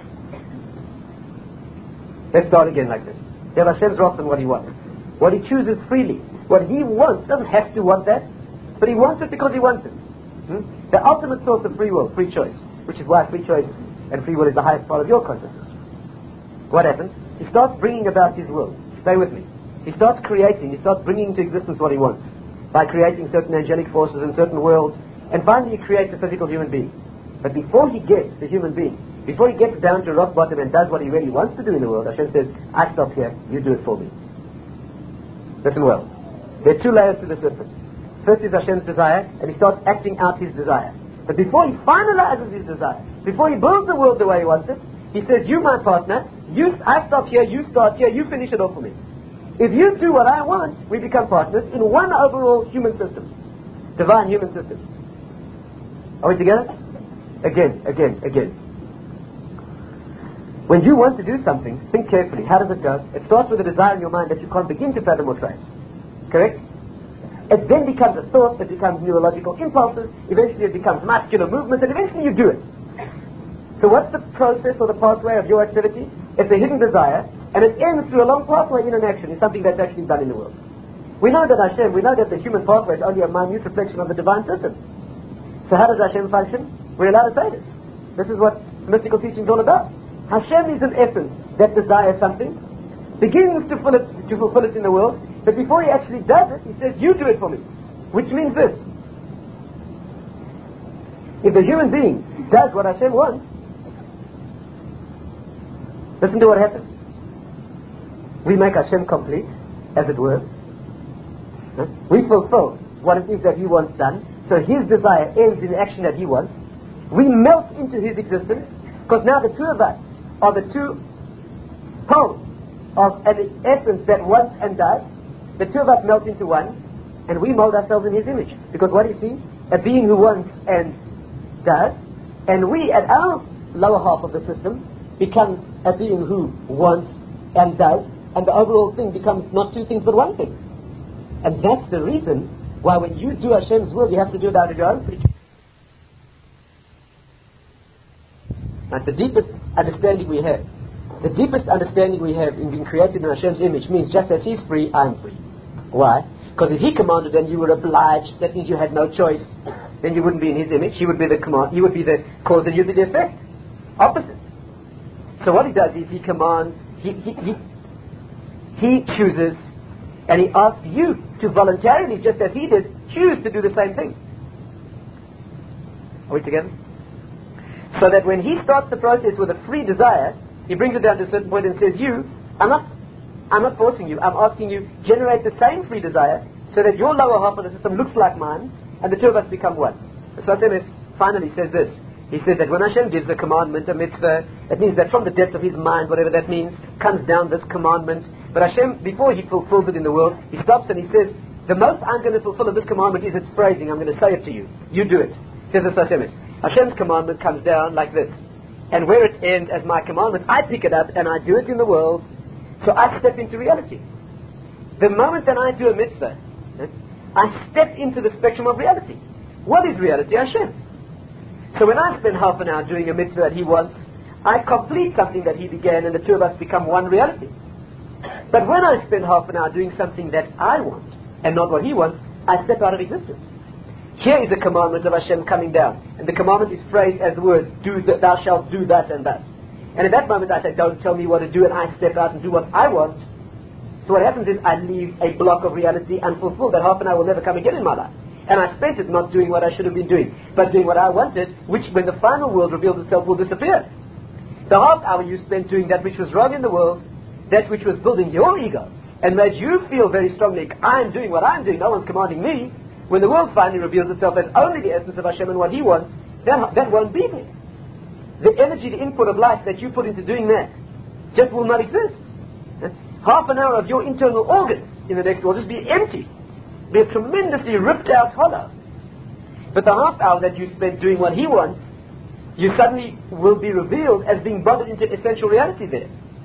Let's start again like this. You have Hashem's Ratzon, what He wants. What He chooses freely. What He wants, doesn't have to want that, but He wants it because He wants it. Hmm? The ultimate source of free will, free choice, which is why free choice and free will is the highest part of your consciousness. What happens? He starts bringing about His will. Stay with me. He starts creating, He starts bringing into existence what He wants by creating certain angelic forces in certain worlds, and finally He creates a physical human being. But before He gets the human being, before He gets down to rock bottom and does what He really wants to do in the world, Hashem says, I stop here, you do it for me. Listen well. There are two layers to the system. First is Hashem's desire, and He starts acting out His desire. But before He finalizes His desire, before He builds the world the way He wants it, He says, you my partner, you, I stop here, you start here, you finish it off for me. If you do what I want, we become partners in one overall human system. Divine human system. Are we together? Again, again, again. When you want to do something, think carefully. How does it go? It starts with a desire in your mind that you can't begin to fathom or trace. Correct? It then becomes a thought, it becomes neurological impulses, eventually it becomes muscular movement, and eventually you do it. So what's the process or the pathway of your activity? It's a hidden desire, and it ends through a long pathway in an action. It's something that's actually done in the world. We know that Hashem, we know that the human pathway is only a minute reflection of the divine system. So how does Hashem function? We're allowed to say this. This is what mystical teaching is all about. Hashem is an essence that desires something, begins to, fill it, to fulfill it in the world, but before He actually does it, He says, you do it for me. Which means this. If the human being does what Hashem wants, listen to what happens. We make Hashem complete, as it were. Huh? We fulfill what it is that He wants done. So His desire ends in the action that He wants. We melt into His existence, because now the two of us are the two poles of an essence that wants and does. The two of us melt into one, and we mold ourselves in His image. Because what do you see? A being who wants and does, and we at our lower half of the system become a being who wants and does, and the overall thing becomes not two things but one thing. And that's the reason why when you do Hashem's will, you have to do it out of your own free choice. Now, the deepest understanding we have, the deepest understanding we have in being created in Hashem's image means just as He's free, I'm free. Why? Because if He commanded and you were obliged, that means you had no choice. Then you wouldn't be in His image. He would be the command. He would be the cause and you'd be the effect. Opposite. So what He does is He commands, He, he, he, he chooses, and He asks you to voluntarily, just as He did, choose to do the same thing. Are we together? So that when He starts the process with a free desire, He brings it down to a certain point and says, you, I'm not, I'm not forcing you, I'm asking you, generate the same free desire, so that your lower half of the system looks like mine, and the two of us become one. So Hashem finally says this. He said that when Hashem gives a commandment, a mitzvah, it means that from the depth of His mind, whatever that means, comes down this commandment. But Hashem, before He fulfills it in the world, He stops and He says, the most I'm going to fulfill of this commandment is its phrasing. I'm going to say it to you. You do it. Says this Hashem is. Hashem's commandment comes down like this. And where it ends as my commandment, I pick it up and I do it in the world. So I step into reality. The moment that I do a mitzvah, I step into the spectrum of reality. What is reality? Hashem. So when I spend half an hour doing a mitzvah that he wants, I complete something that he began, and the two of us become one reality. But when I spend half an hour doing something that I want, and not what he wants, I step out of existence. Here is a commandment of Hashem coming down, and the commandment is phrased as the word, do th- thou shalt do that and that. And at that moment I say, don't tell me what to do, and I step out and do what I want. So what happens is I leave a block of reality unfulfilled. That half an hour will never come again in my life. And I spent it not doing what I should have been doing, but doing what I wanted, which when the final world reveals itself will disappear. The half hour you spent doing that which was wrong in the world, that which was building your ego, and made you feel very strongly, I'm doing what I'm doing, no one's commanding me. When the world finally reveals itself as only the essence of Hashem and what he wants, then that won't be there. The energy, the input of life that you put into doing that just will not exist. Half an hour of your internal organs in the next will just be empty. Be a tremendously ripped out hollow. But the half hour that you spend doing what he wants, you suddenly will be revealed as being bonded into essential reality there.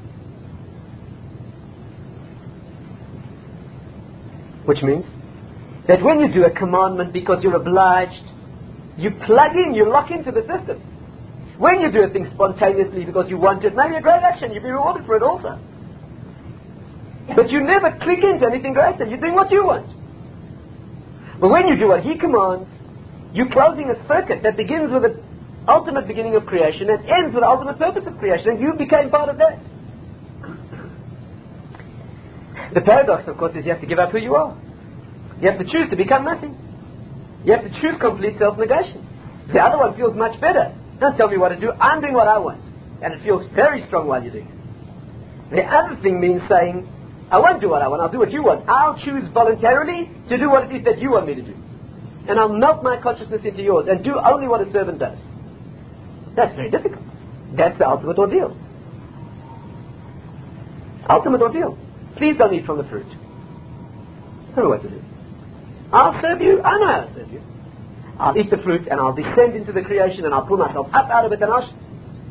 Which means that when you do a commandment because you're obliged, you plug in, you lock into the system. When you do a thing spontaneously because you want it, maybe a great action, you'll be rewarded for it also. But you never click into anything greater. You're doing what you want. But when you do what he commands, you're closing a circuit that begins with the ultimate beginning of creation and ends with the ultimate purpose of creation, and you became part of that. The paradox, of course, is you have to give up who you are. You have to choose to become nothing. You have to choose complete self-negation. The other one feels much better. Don't tell me what to do. I'm doing what I want. And it feels very strong while you're doing it. The other thing means saying, I won't do what I want, I'll do what you want. I'll choose voluntarily to do what it is that you want me to do. And I'll melt my consciousness into yours and do only what a servant does. That's very difficult. That's the ultimate ordeal. Ultimate ordeal. Please don't eat from the fruit. Tell me what to do. I'll serve you, I know how to serve you. I'll eat the fruit and I'll descend into the creation and I'll pull myself up out of it and I'll... Sh-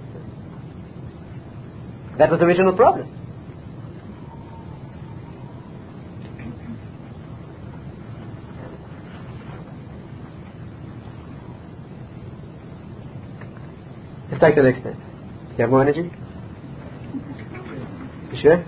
that was the original problem. Let's take the next step. You have more energy? You sure?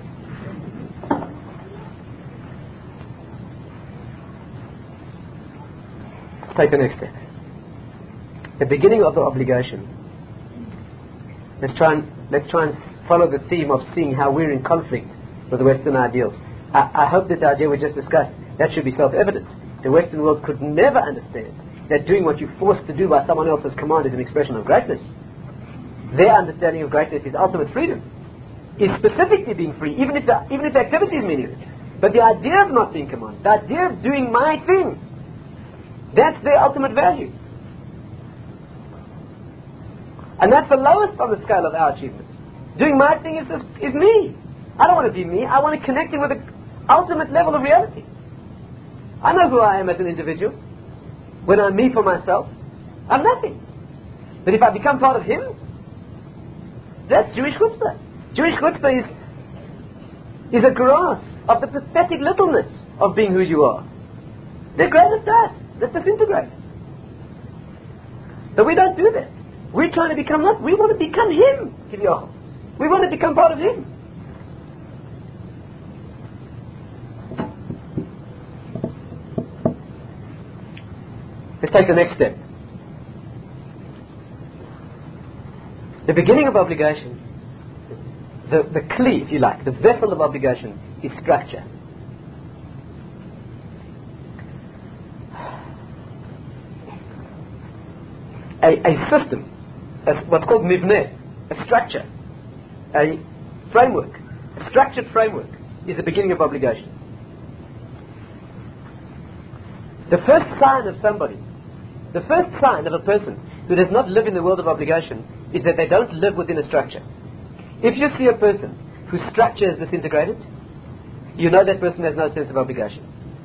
Let's take the next step. The beginning of the obligation. Let's try and let's try and follow the theme of seeing how we're in conflict with the Western ideals. I, I hope that the idea we just discussed, that should be self-evident. The Western world could never understand that doing what you're forced to do by someone else's command is an expression of greatness. Their understanding of greatness is ultimate freedom, is specifically being free, even if the, even if the activity is meaningless. But the idea of not being commanded, the idea of doing my thing, that's their ultimate value. And that's the lowest on the scale of our achievements. Doing my thing is, just, is me. I don't want to be me. I want to connect in with the ultimate level of reality. I know who I am as an individual. When I'm me for myself, I'm nothing. But if I become part of him, that's Jewish chutzpah. Jewish chutzpah is, is a grasp of the pathetic littleness of being who you are. The greatest dust that disintegrates. But we don't do that. We're trying to become not. We want to become him. We want to become part of him. Let's take the next step. The beginning of obligation, the, the kli, if you like, the vessel of obligation, is structure. A, a system, a, what's called mivneh, a structure, a framework, a structured framework, is the beginning of obligation. The first sign of somebody, the first sign of a person who does not live in the world of obligation is that they don't live within a structure. If you see a person whose structure is disintegrated, you know that person has no sense of obligation.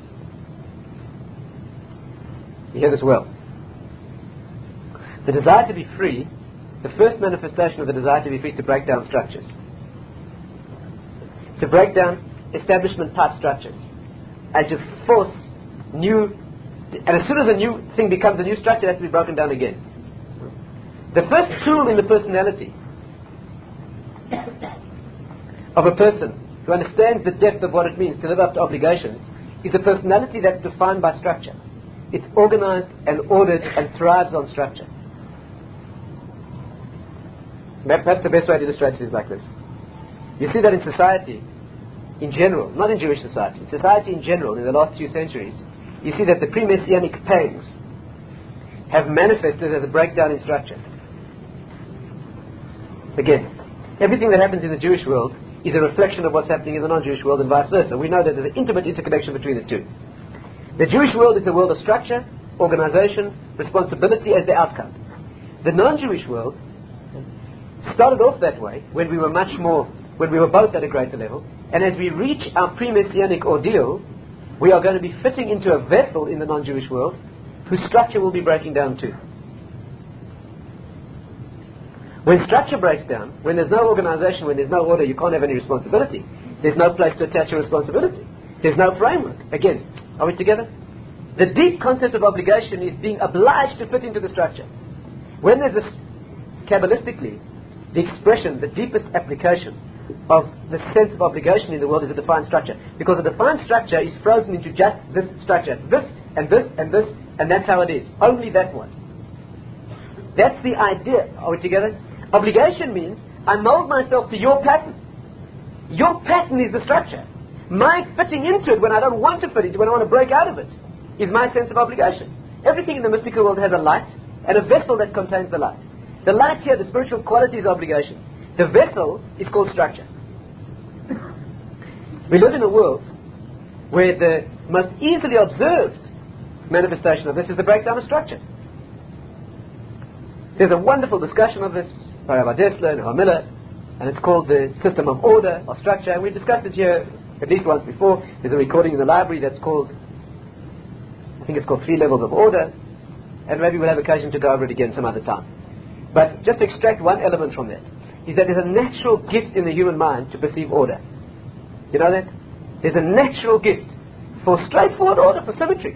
You hear this well. The desire to be free, the first manifestation of the desire to be free is to break down structures. To break down establishment type structures. and to force new, and as soon as a new thing becomes a new structure, it has to be broken down again. The first tool in the personality of a person who understands the depth of what it means to live up to obligations is a personality that's defined by structure. It's organized and ordered and thrives on structure. Perhaps the best way to illustrate it is like this. You see that in society, in general, not in Jewish society, in society in general, in the last few centuries, you see that the pre-Messianic pangs have manifested as a breakdown in structure. Again, everything that happens in the Jewish world is a reflection of what's happening in the non-Jewish world and vice versa. We know that there's an intimate interconnection between the two. The Jewish world is a world of structure, organization, responsibility as the outcome. The non-Jewish world started off that way when we were much more, when we were both at a greater level, and as we reach our pre-Messianic ordeal, we are going to be fitting into a vessel in the non-Jewish world whose structure will be breaking down too. When structure breaks down, when there's no organization, when there's no order, you can't have any responsibility. There's no place to attach your responsibility. There's no framework. Again, are we together? The deep concept of obligation is being obliged to fit into the structure. When there's a, Kabbalistically, the expression, the deepest application of the sense of obligation in the world is a defined structure. Because a defined structure is frozen into just this structure. This, and this, and this, and that's how it is. Only that one. That's the idea. Are we together? Obligation means I mold myself to your pattern. Your pattern is the structure. My fitting into it when I don't want to fit into it, when I want to break out of it, is my sense of obligation. Everything in the mystical world has a light and a vessel that contains the light. The light here, the spiritual quality, is obligation. The vessel is called structure. We live in a world where the most easily observed manifestation of this is the breakdown of structure. There's a wonderful discussion of this by Rabbi Dessler and Rabbi Miller, and it's called the system of order or structure, and we discussed it here at least once before. There's a recording in the library that's called, I think it's called Three Levels of Order, and maybe we'll have occasion to go over it again some other time. But just to extract one element from that, is that there's a natural gift in the human mind to perceive order. You know that? There's a natural gift for straightforward order, for symmetry.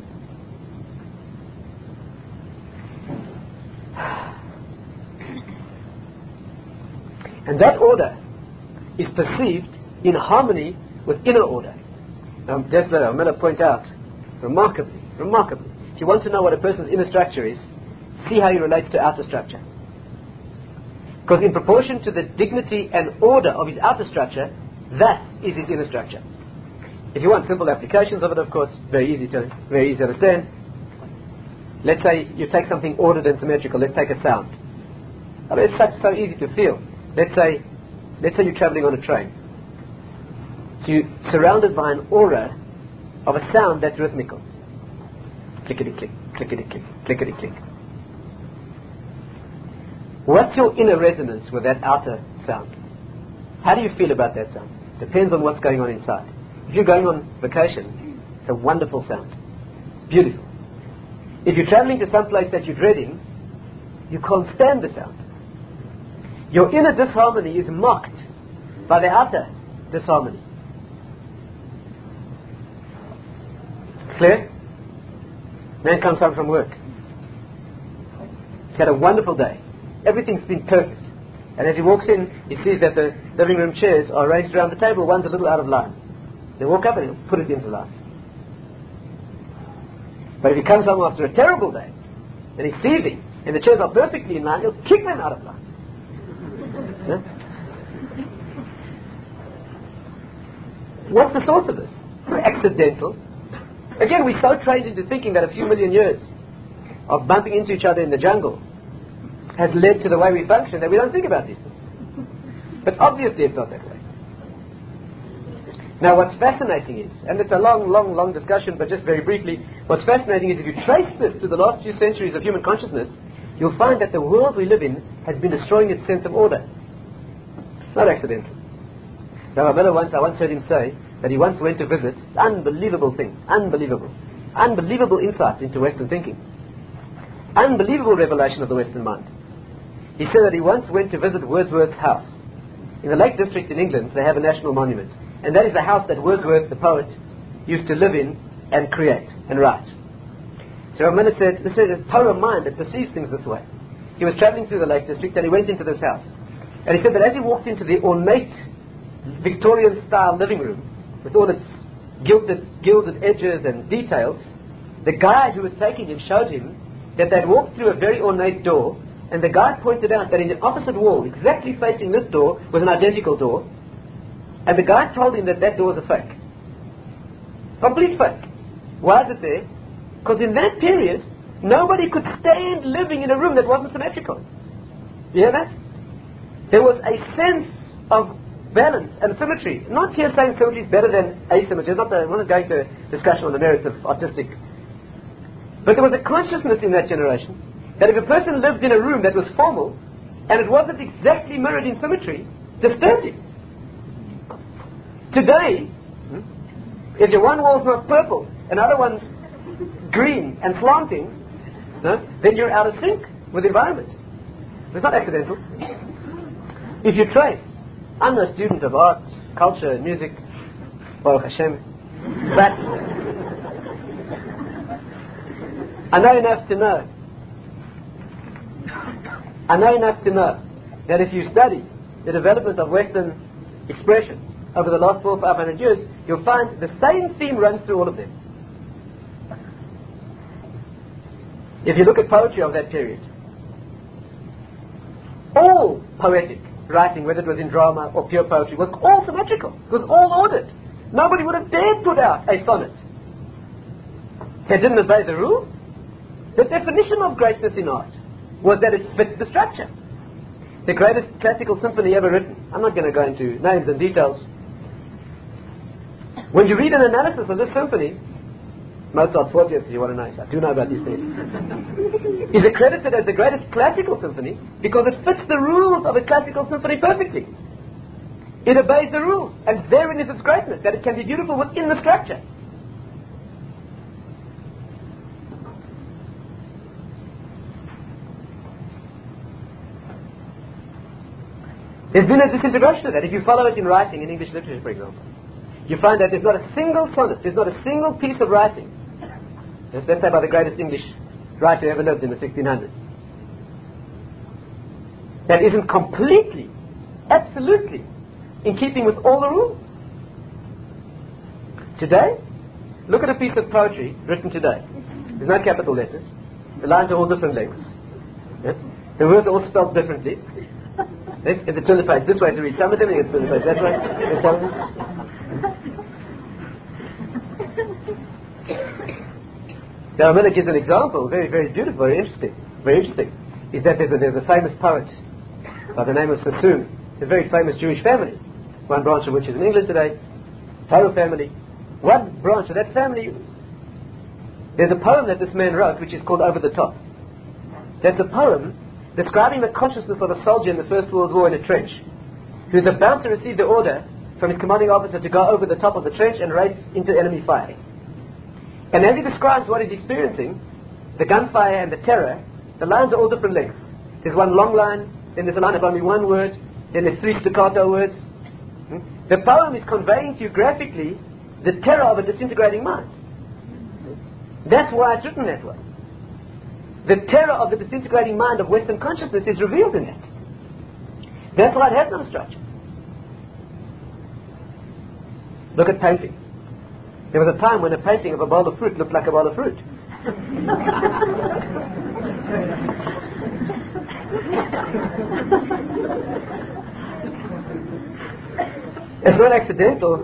And that order is perceived in harmony with inner order. Now, Dessler and Miller point out, remarkably, remarkably, if you want to know what a person's inner structure is, see how he relates to outer structure. Because in proportion to the dignity and order of his outer structure, that is his inner structure. If you want simple applications of it, of course, very easy to very easy to understand. Let's say you take something ordered and symmetrical. Let's take a sound. I mean, it's such so easy to feel. Let's say, let's say you're traveling on a train. So you're surrounded by an aura of a sound that's rhythmical. Clickety-click, clickety-click, clickety-click. What's your inner resonance with that outer sound? How do you feel about that sound? Depends on what's going on inside. If you're going on vacation, it's a wonderful sound. Beautiful. If you're traveling to some place that you're dreading, you can't stand the sound. Your inner disharmony is mocked by the outer disharmony. Clear? Man comes home from work. He's had a wonderful day. Everything's been perfect. And as he walks in, he sees that the living room chairs are arranged around the table. One's a little out of line. They walk up and he'll put it into line. But if he comes home after a terrible day, and he's seething, and the chairs are perfectly in line, he'll kick them out of line. Yeah? What's the source of this? Accidental. Again, we're so trained into thinking that a few million years of bumping into each other in the jungle has led to the way we function that we don't think about these things. But obviously it's not that way. Now what's fascinating is, and it's a long, long, long discussion, but just very briefly, what's fascinating is if you trace this to the last few centuries of human consciousness, you'll find that the world we live in has been destroying its sense of order. It's not accidental. Rabbi Miller once, I once heard him say that he once went to visit, unbelievable thing, unbelievable, unbelievable insight into Western thinking, unbelievable revelation of the Western mind. He said that he once went to visit Wordsworth's house. In the Lake District in England, they have a national monument. And that is the house that Wordsworth, the poet, used to live in and create and write. So Rav Miller said, this is a Torah mind that perceives things this way. He was traveling through the Lake District and he went into this house. And he said that as he walked into the ornate Victorian-style living room, with all its gilded, gilded edges and details, the guide who was taking him showed him that they'd walked through a very ornate door, and the guide pointed out that in the opposite wall, exactly facing this door, was an identical door, and the guide told him that that door was a fake. Complete fake. Why is it there? Because in that period, nobody could stand living in a room that wasn't symmetrical. You hear that? There was a sense of balance and symmetry. Not here saying symmetry is better than asymmetry. Not the, I'm not going to a discussion on the merits of artistic. But there was a consciousness in that generation that if a person lived in a room that was formal and it wasn't exactly mirrored in symmetry, disturbed him. Today, if your one wall's not purple, another one's green and slanting, no, then you're out of sync with the environment. It's not accidental. If you trace, I'm no student of art, culture, music, Baruch Hashem, but I know enough to know, I know enough to know that if you study the development of Western expression over the last four or five hundred years, you'll find the same theme runs through all of them. If you look at poetry of that period, all poetic writing, whether it was in drama or pure poetry, was all symmetrical. It was all ordered. Nobody would have dared put out a sonnet. They didn't obey the rules. The definition of greatness in art was that it fit the structure. The greatest classical symphony ever written. I'm not going to go into names and details. When you read an analysis of this symphony, Mozart's fortieth, if you want to know, I do know about these things, is accredited as the greatest classical symphony because it fits the rules of a classical symphony perfectly. It obeys the rules, and therein is its greatness, that it can be beautiful within the structure. There's been a disintegration of that. If you follow it in writing, in English literature, for example, you find that there's not a single sonnet, there's not a single piece of writing, let's say by the greatest English writer who ever lived in the sixteen hundreds, that isn't completely, absolutely in keeping with all the rules. Today, look at a piece of poetry written today. There's no capital letters. The lines are all different lengths. Yes? The words are all spelled differently. Yes? If it's on the page this way to read some of them, it's on the page that way. Now, Miller gives an example, very, very beautiful, very interesting. Very interesting. Is that there's a, there's a famous poet by the name of Sassoon, a very famous Jewish family, one branch of which is in England today, Torah family. One branch of that family, there's a poem that this man wrote which is called Over the Top. That's a poem describing the consciousness of a soldier in the First World War in a trench, who's about to receive the order from his commanding officer to go over the top of the trench and race into enemy fire. And as he describes what he's experiencing, the gunfire and the terror, the lines are all different lengths. There's one long line, then there's a line of only one word, then there's three staccato words. Hmm? The poem is conveying to you graphically the terror of a disintegrating mind. That's why it's written that way. The terror of the disintegrating mind of Western consciousness is revealed in that. That's why it has no structure. Look at painting. There was a time when a painting of a bowl of fruit looked like a bowl of fruit. It's not accidental.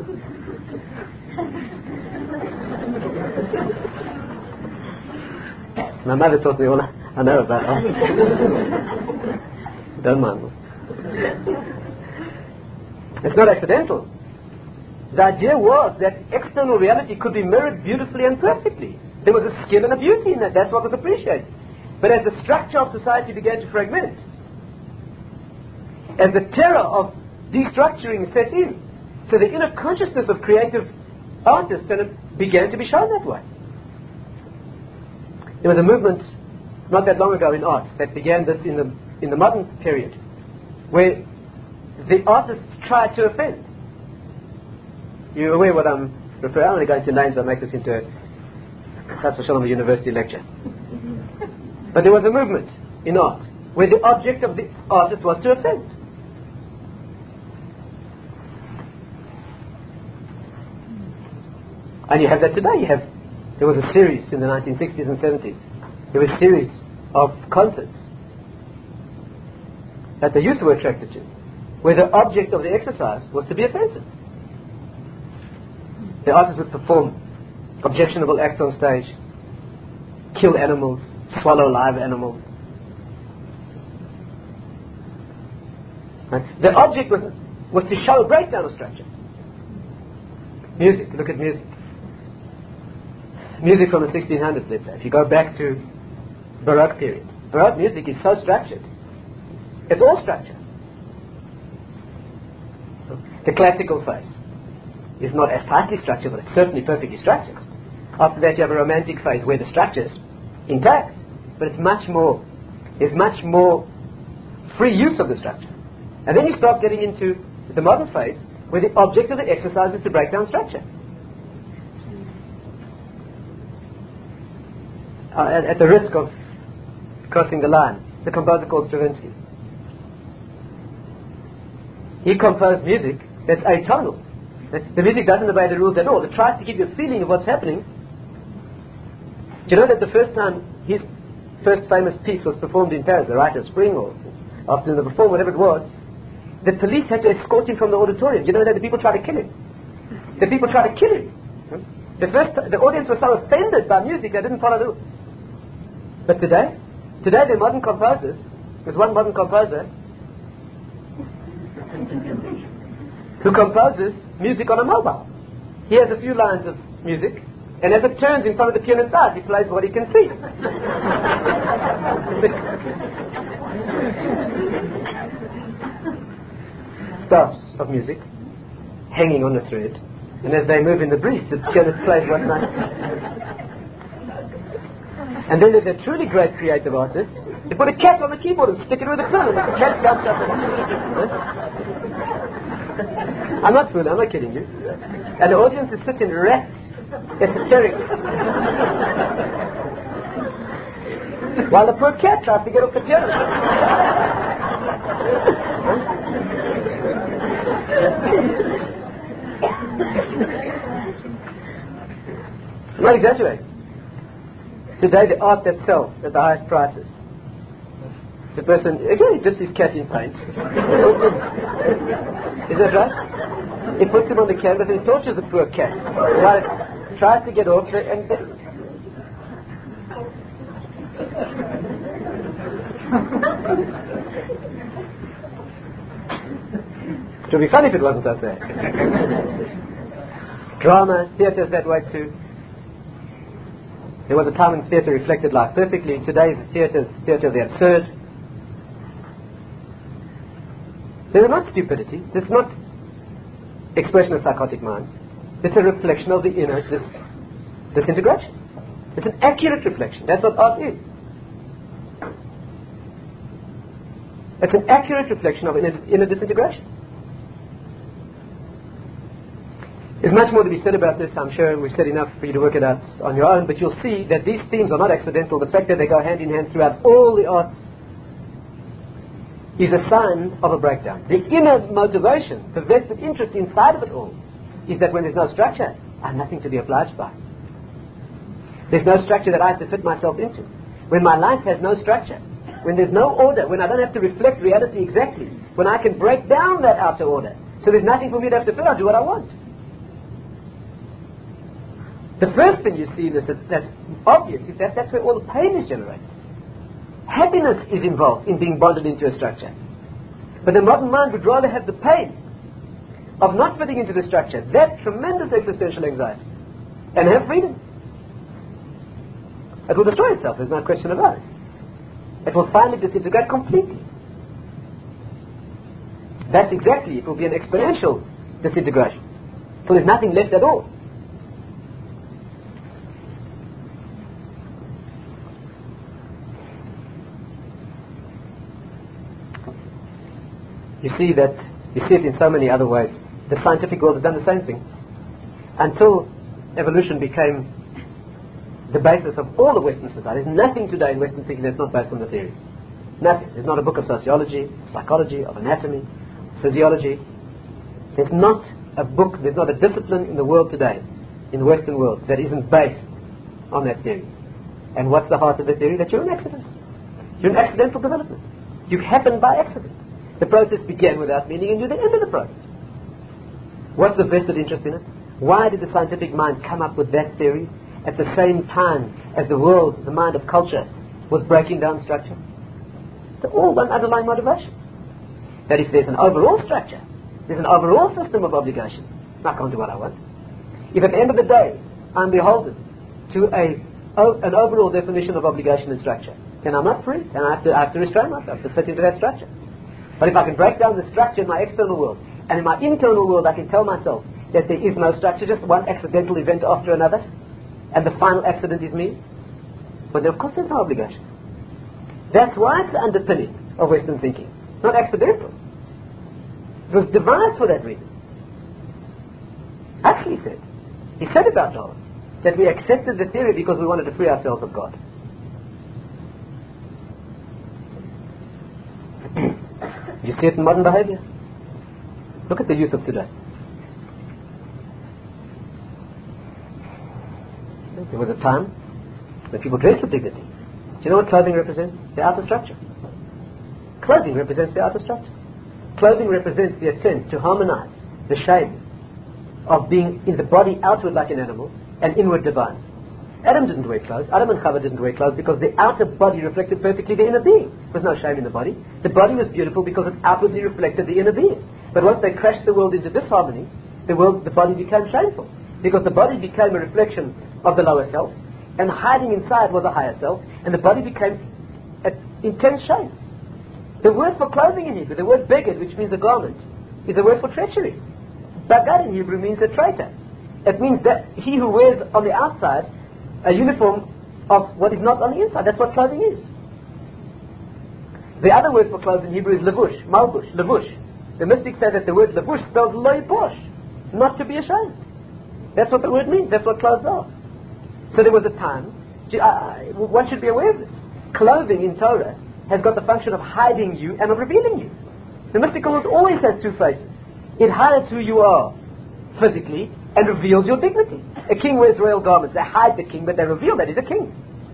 My mother taught me all I know about art. Don't mind me. It's not accidental. The idea was that external reality could be mirrored beautifully and perfectly. There was a skill and a beauty in that. That's what was appreciated. But as the structure of society began to fragment, as the terror of destructuring set in, so the inner consciousness of creative artists began to be shown that way. There was a movement not that long ago in art that began this in the in the modern period, where the artists tried to offend. You're aware what I'm refer. I'm going to go into names. I'll make this into a Chas v'Shalom, a university lecture. But there was a movement in art where the object of the artist was to offend. And you have that today. You have, there was a series in the nineteen sixties and seventies. There was a series of concerts that the youth were attracted to, where the object of the exercise was to be offensive. The artists would perform objectionable acts on stage, kill animals, swallow live animals. Right? The object was, was to show a breakdown of structure. Music, look at music. Music from the sixteen hundreds, let's say. If you go back to Baroque period, Baroque music is so structured. It's all structure. The classical phase is not as tightly structured, but it's certainly perfectly structured. After that, you have a romantic phase where the structure's intact, but it's much more, there's much more free use of the structure. And then you start getting into the modern phase, where the object of the exercise is to break down structure. Uh, at, at the risk of crossing the line, the composer called Stravinsky. He composed music that's atonal. The music doesn't obey the rules at all. It tries to give you a feeling of what's happening. Do you know that the first time his first famous piece was performed in Paris, the Rite of Spring, or after the perform, whatever it was, the police had to escort him from the auditorium. Do you know that the people tried to kill him? The people tried to kill him. The first, the audience was so offended by music they didn't follow the rules. But today, today the modern composers, there's one modern composer who composes music on a mobile. He has a few lines of music, and as it turns in front of the pianist's eyes, he plays what he can see. Stops of music hanging on a thread, and as they move in the breeze, the pianist plays what night. And then there's a truly great creative artist. They put a cat on the keyboard and stick it with a pin, and the cat jumps up. I'm not fooling, I'm not kidding you. And the audience is sitting rapt, hysterical. While the poor cat tries to get off the piano. I'm not exaggerating. Today the art that sells at the highest prices. The person, again, he dips his cat in paint. Is that right? He puts him on the canvas and he tortures the poor cat. While it tries to get off it, and it would be funny if it wasn't so sad. Drama, theatre is that way too. There was a time when theatre reflected life perfectly. Today's theatre is theatre of the absurd. This is not stupidity. This is not expression of psychotic minds. It's a reflection of the inner dis- disintegration. It's an accurate reflection. That's what art is. It's an accurate reflection of inner, inner disintegration. There's much more to be said about this, I'm sure, and we've said enough for you to work it out on your own, but you'll see that these themes are not accidental. The fact that they go hand in hand throughout all the arts is a sign of a breakdown. The inner motivation, the vested interest inside of it all, is that when there's no structure, I have nothing to be obliged by. There's no structure that I have to fit myself into. When my life has no structure, when there's no order, when I don't have to reflect reality exactly, when I can break down that outer order, so there's nothing for me to have to fill, I'll do what I want. The first thing you see that's, that's obvious is that that's where all the pain is generated. Happiness is involved in being bonded into a structure. But the modern mind would rather have the pain of not fitting into the structure, that tremendous existential anxiety, and have freedom. It will destroy itself, there's no question about it. It will finally disintegrate completely. That's exactly, it will be an exponential disintegration. So there's nothing left at all. You see that, you see it in so many other ways. The scientific world has done the same thing. until evolution became the basis of all of Western society. There's nothing today in Western thinking that's not based on the theory. Nothing. There's not a book of sociology, psychology, of anatomy, physiology. There's not a book, there's not a discipline in the world today, in the Western world, that isn't based on that theory. And what's the heart of the theory? That you're an accident. You're an accidental development. You happen by accident. The process began without meaning and you're the end of the process. What's the vested interest in it? Why did the scientific mind come up with that theory at the same time as the world, the mind of culture, was breaking down structure? They're all one underlying motivation. That if there's an overall structure, there's an overall system of obligation, I can't do what I want. If at the end of the day I'm beholden to a oh, an overall definition of obligation and structure, then I'm not free, and I have to, I have to restrain myself to fit into that structure. But if I can break down the structure in my external world, and in my internal world I can tell myself that there is no structure, just one accidental event after another, and the final accident is me, well then of course there's no obligation. That's why it's the underpinning of Western thinking, not accidental. It was devised for that reason. Huxley said, he said about Darwin, that we accepted the theory because we wanted to free ourselves of God. You see it in modern behavior. Look at the youth of today. There was a time when people dressed with dignity. Do you know what clothing represents? The outer structure. Clothing represents the outer structure. Clothing represents the attempt to harmonize the shame of being in the body outward like an animal and inward divine. Adam didn't wear clothes. Adam and Chava didn't wear clothes because the outer body reflected perfectly the inner being. There was no shame in the body. The body was beautiful because it outwardly reflected the inner being. But once they crashed the world into disharmony, the world, the body became shameful because the body became a reflection of the lower self, and hiding inside was a higher self, and the body became an intense shame. The word for clothing in Hebrew, the word beged, which means a garment, is a word for treachery. Bagad in Hebrew means a traitor. It means that he who wears on the outside a uniform of what is not on the inside. That's what clothing is. The other word for clothes in Hebrew is levush, malbush, levush. The mystics say that the word levush spells loy bosh, not to be ashamed. That's what the word means. That's what clothes are. So there was a time, uh, one should be aware of this. Clothing in Torah has got the function of hiding you and of revealing you. The mystical world always has two faces. It hides who you are physically and reveals your dignity. A king wears royal garments. They hide the king, but they reveal that he's a king.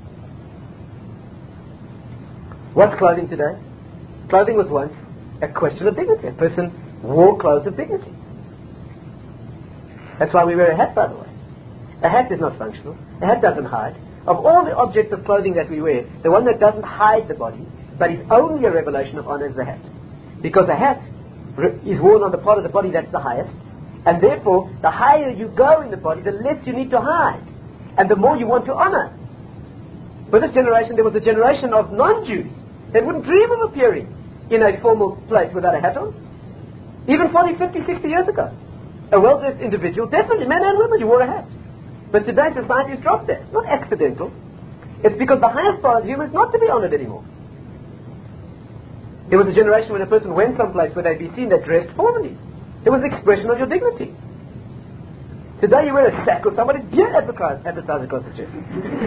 What's clothing today? Clothing was once a question of dignity. A person wore clothes of dignity. That's why we wear a hat, by the way. A hat is not functional. A hat doesn't hide. Of all the objects of clothing that we wear, the one that doesn't hide the body, but is only a revelation of honor, is the hat. Because a hat re- is worn on the part of the body that's the highest, and therefore, the higher you go in the body, the less you need to hide, and the more you want to honor. For this generation, there was a generation of non-Jews that wouldn't dream of appearing in a formal place without a hat on. Even forty, fifty, sixty years ago. A well-dressed individual, definitely men and women, you wore a hat. But today society has dropped that. It's not accidental. It's because the highest part of human is not to be honored anymore. There was a generation when a person went someplace where they'd be seen that dressed formally. It was the expression of your dignity. Today you wear a sack or somebody's beer advertised advertise across the chest.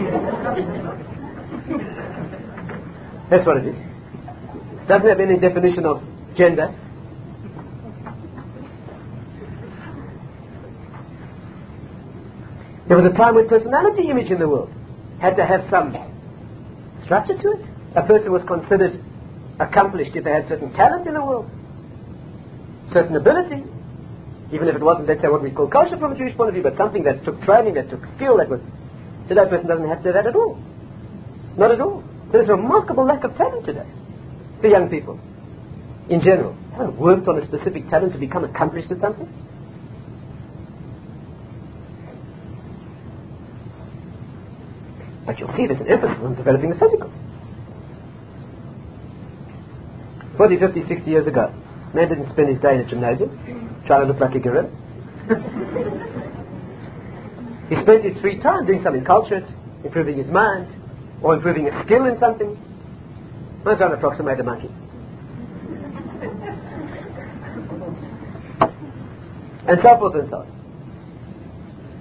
That's what it is. Doesn't have any definition of gender. There was a time when personality image in the world had to have some structure to it. A person was considered accomplished if they had certain talent in the world, certain ability, even if it wasn't, let's say, what we call kosher from a Jewish point of view, but something that took training, that took skill, that was... Today a person doesn't have to have that at all. Not at all. There's a remarkable lack of talent today for young people. In general, they haven't worked on a specific talent to become accomplished at something. But you'll see there's an emphasis on developing the physical. forty, fifty, sixty years ago, man didn't spend his day in a gymnasium trying to look like a gorilla. He spent his free time doing something cultured, improving his mind, or improving a skill in something. I'm trying to approximate a monkey. And so forth and so on.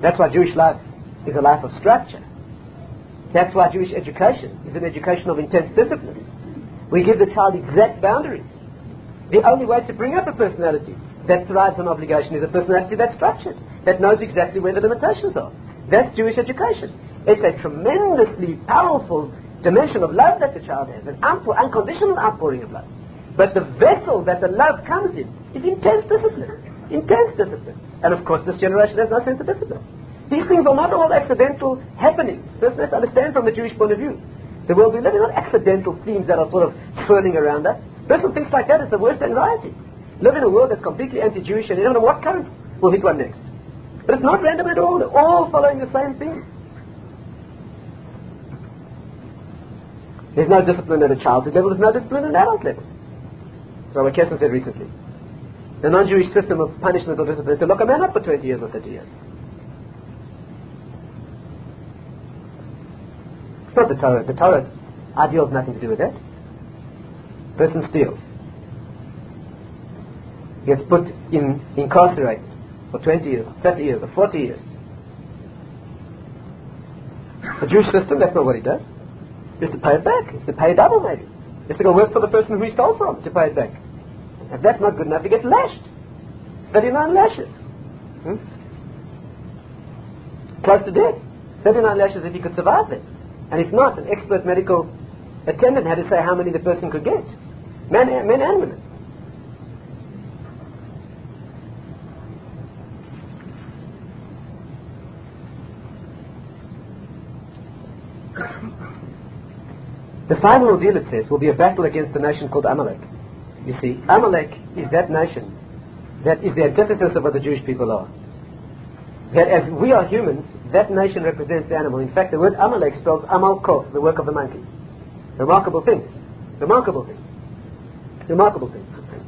That's why Jewish life is a life of structure. That's why Jewish education is an education of intense discipline. We give the child exact boundaries. The only way to bring up a personality that thrives on obligation is a personality that's structured, that knows exactly where the limitations are. That's Jewish education. It's a tremendously powerful dimension of love that the child has, an ample, unconditional outpouring of love. But the vessel that the love comes in is intense discipline. Intense discipline. And of course this generation has no sense of discipline. These things are not all accidental happenings. First let's understand from the Jewish point of view. The world we live in are not accidental themes that are sort of swirling around us. Person thinks like that is the worst anxiety. Live in a world that's completely anti-Jewish and you don't know what current will hit one next. But it's not random at all. They're all following the same thing. There's no discipline at a childhood level. There's no discipline at an adult level. So what Kesson said recently. The non-Jewish system of punishment or discipline is to lock a man up for twenty years or thirty years. It's not the Torah. The Torah ideal has nothing to do with that. Person steals. Gets put in, incarcerated for twenty years, thirty years, or forty years. The Jewish system, that's not what he does. It's to pay it back. It's to pay double maybe. It's to go work for the person who he stole from to pay it back. If that's not good enough, he gets lashed. thirty-nine lashes. Hmm? Close to death. thirty-nine lashes if he could survive it. And if not, an expert medical attendant had to say how many the person could get. Men, men and women. The final ordeal, it says, will be a battle against a nation called Amalek. You see, Amalek is that nation that is the antithesis of what the Jewish people are. That as we are humans, that nation represents the animal. In fact, the word Amalek spells Amalko, the work of the monkey. Remarkable thing. Remarkable thing. Remarkable thing.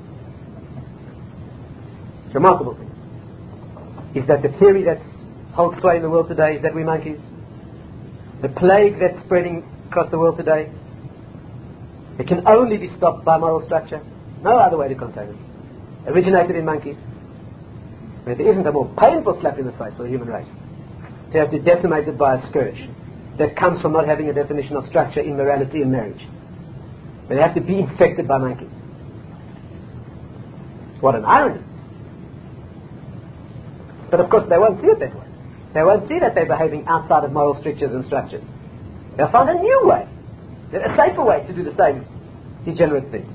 Remarkable thing. Is that the theory that holds sway in the world today is that we're monkeys? The plague that's spreading across the world today, it can only be stopped by moral structure. No other way to contain it. Originated in monkeys. And it isn't a more painful slap in the face for the human race to have to be decimated by a scourge that comes from not having a definition of structure in morality and marriage. They have to be infected by monkeys. What an irony. But of course they won't see it that way. They won't see that they're behaving outside of moral strictures and structures. They'll find a new way, a safer way to do the same degenerate things.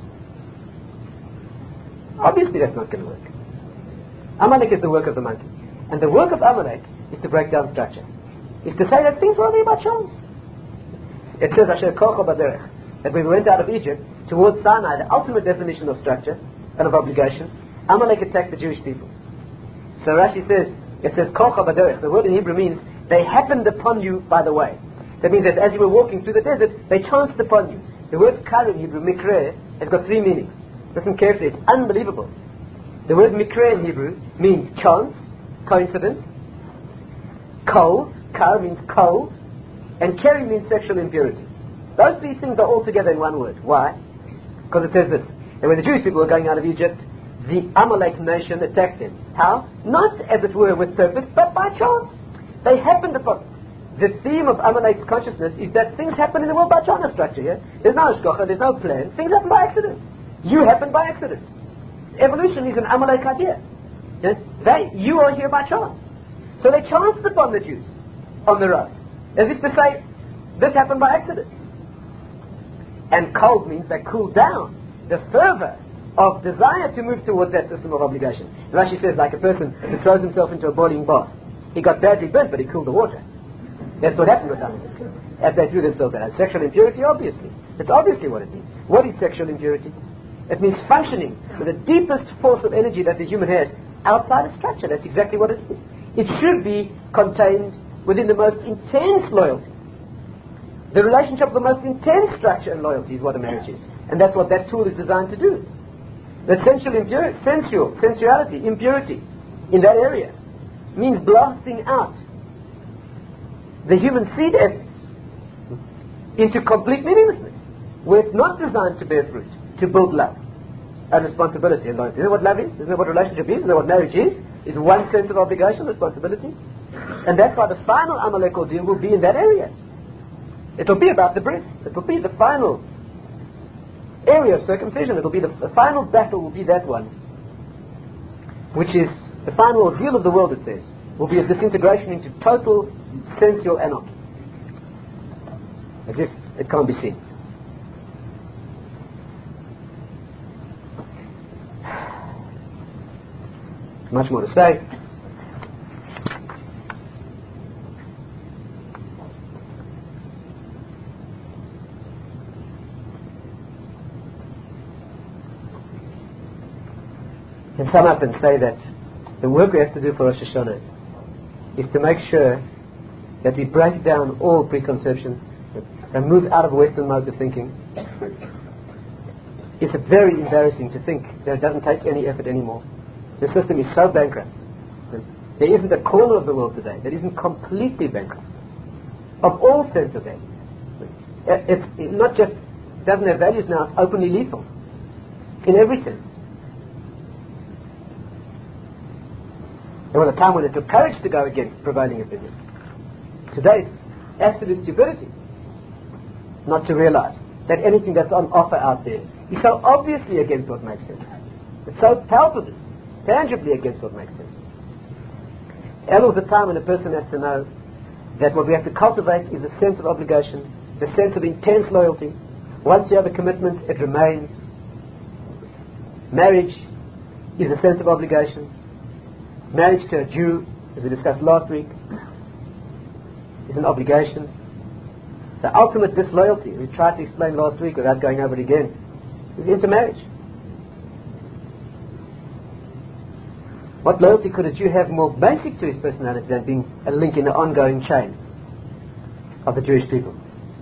Obviously that's not going to work. Amalek is the work of the monkey. And the work of Amalek is to break down structure. Is to say that things were only by chance. It says, Asher kocho baderech, that when we went out of Egypt towards Sinai, the ultimate definition of structure and of obligation, Amalek attacked the Jewish people. So Rashi says, it says kocho baderech. The word in Hebrew means they happened upon you by the way. That means that as you were walking through the desert, they chanced upon you. The word kar in Hebrew, mikre, has got three meanings. Listen carefully, it's unbelievable. The word mikre in Hebrew means chance, coincidence, cold, kar means cold, and keri means sexual impurity. Those three things are all together in one word. Why? Because it says this, that when the Jewish people were going out of Egypt, the Amalek nation attacked them. How? Not, as it were, with purpose, but by chance. They happened upon. The theme of Amalek's consciousness is that things happen in the world by chance structure, yeah? There's no shkocha, there's no plan. Things happen by accident. You happen by accident. Evolution is an Amalek idea. Yeah? They, you are here by chance. So they chanced upon the Jews on the road. As if to say, this happened by accident. And cold means they cooled down the fervor of desire to move towards that system of obligation. Rashi says, like a person who throws himself into a boiling bath. He got badly burnt, but he cooled the water. That's what happened with Amalek. As they threw themselves out. Sexual impurity, obviously. It's obviously what it means. What is sexual impurity? It means functioning with the deepest force of energy that the human has outside of structure. That's exactly what it is. It should be contained within the most intense loyalty. The relationship of the most intense structure and loyalty is what a marriage is. And that's what that tool is designed to do. The sensual impurity, sensual, sensuality, impurity in that area means blasting out the human seed essence into complete meaninglessness, where it's not designed to bear fruit, to build love and responsibility and loyalty. Isn't that what love is? Isn't that what relationship is? Isn't that what marriage is? Is one sense of obligation, responsibility? And that's why the final Amalek ordeal will be in that area. It will be about the bris. It will be the final area of circumcision. It will be the, the final battle will be that one, which is the final ordeal of the world, it says, will be a disintegration into total sensual anarchy. As if it can't be seen. Much more to say. And sum up and say that the work we have to do for Rosh Hashanah is to make sure that we break down all preconceptions and move out of Western modes of thinking. It's very embarrassing to think that it doesn't take any effort anymore. The system is so bankrupt. There isn't a corner of the world today that isn't completely bankrupt of all sense of values. It's it not just doesn't have values now, it's openly lethal in every sense. There was a time when it took courage to go against prevailing opinion. Today it's absolute stupidity not to realize that anything that's on offer out there is so obviously against what makes sense. It's so palpably, tangibly against what makes sense. All of the time when a person has to know that what we have to cultivate is a sense of obligation, the sense of intense loyalty. Once you have a commitment, it remains. Marriage is a sense of obligation. Marriage to a Jew, as we discussed last week, is an obligation. The ultimate disloyalty, we tried to explain last week without going over it again, is intermarriage. What loyalty could a Jew have more basic to his personality than being a link in the ongoing chain of the Jewish people?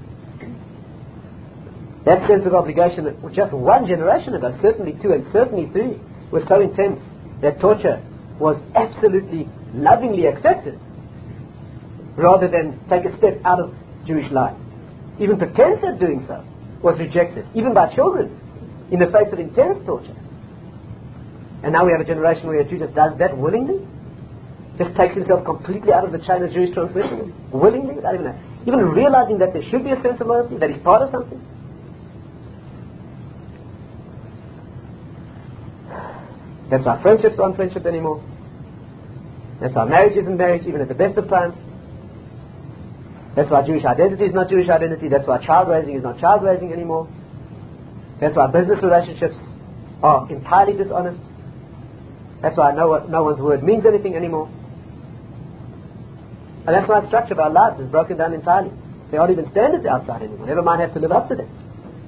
That sense of obligation, just one generation ago, certainly two and certainly three, was so intense that torture was absolutely lovingly accepted rather than take a step out of Jewish life. Even pretense at doing so was rejected, even by children, in the face of intense torture. And now we have a generation where a Jew just does that willingly, just takes himself completely out of the chain of Jewish transmission, willingly, without even, even realizing that there should be a sense of loyalty, that he's part of something. That's why friendships aren't friendship anymore. That's why marriage isn't marriage, even at the best of times. That's why Jewish identity is not Jewish identity. That's why child raising is not child raising anymore. That's why business relationships are entirely dishonest. That's why no, no one's word means anything anymore. And that's why the structure of our lives is broken down entirely. There aren't even standards outside anymore. Never mind have to live up to them.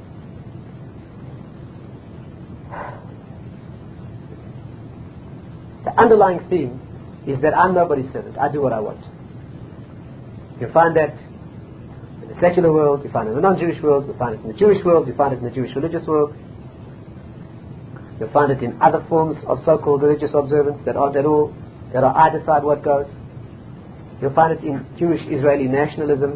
The underlying theme is that I'm nobody's servant. I do what I want. You find that in the secular world, you find it in the non-Jewish world, you find it in the Jewish world, you find it in the Jewish religious world. You'll find it in other forms of so-called religious observance that aren't at all, that are I decide what goes. You'll find it in Jewish Israeli nationalism,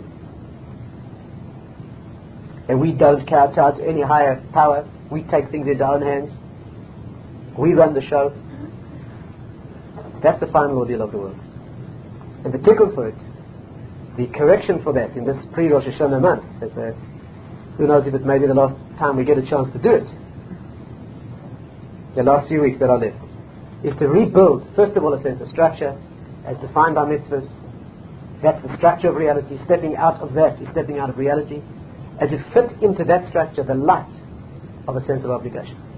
and we don't kowtow to any higher power. We take things into our own hands. We run the show. That's the final ordeal of the world. And the tickle for it, the correction for that in this pre-Rosh Hashanah month, as a, who knows if it may be the last time we get a chance to do it, the last few weeks that are left, is to rebuild, first of all, a sense of structure as defined by mitzvahs. That's the structure of reality. Stepping out of that is stepping out of reality. And to fit into that structure the light of a sense of obligation.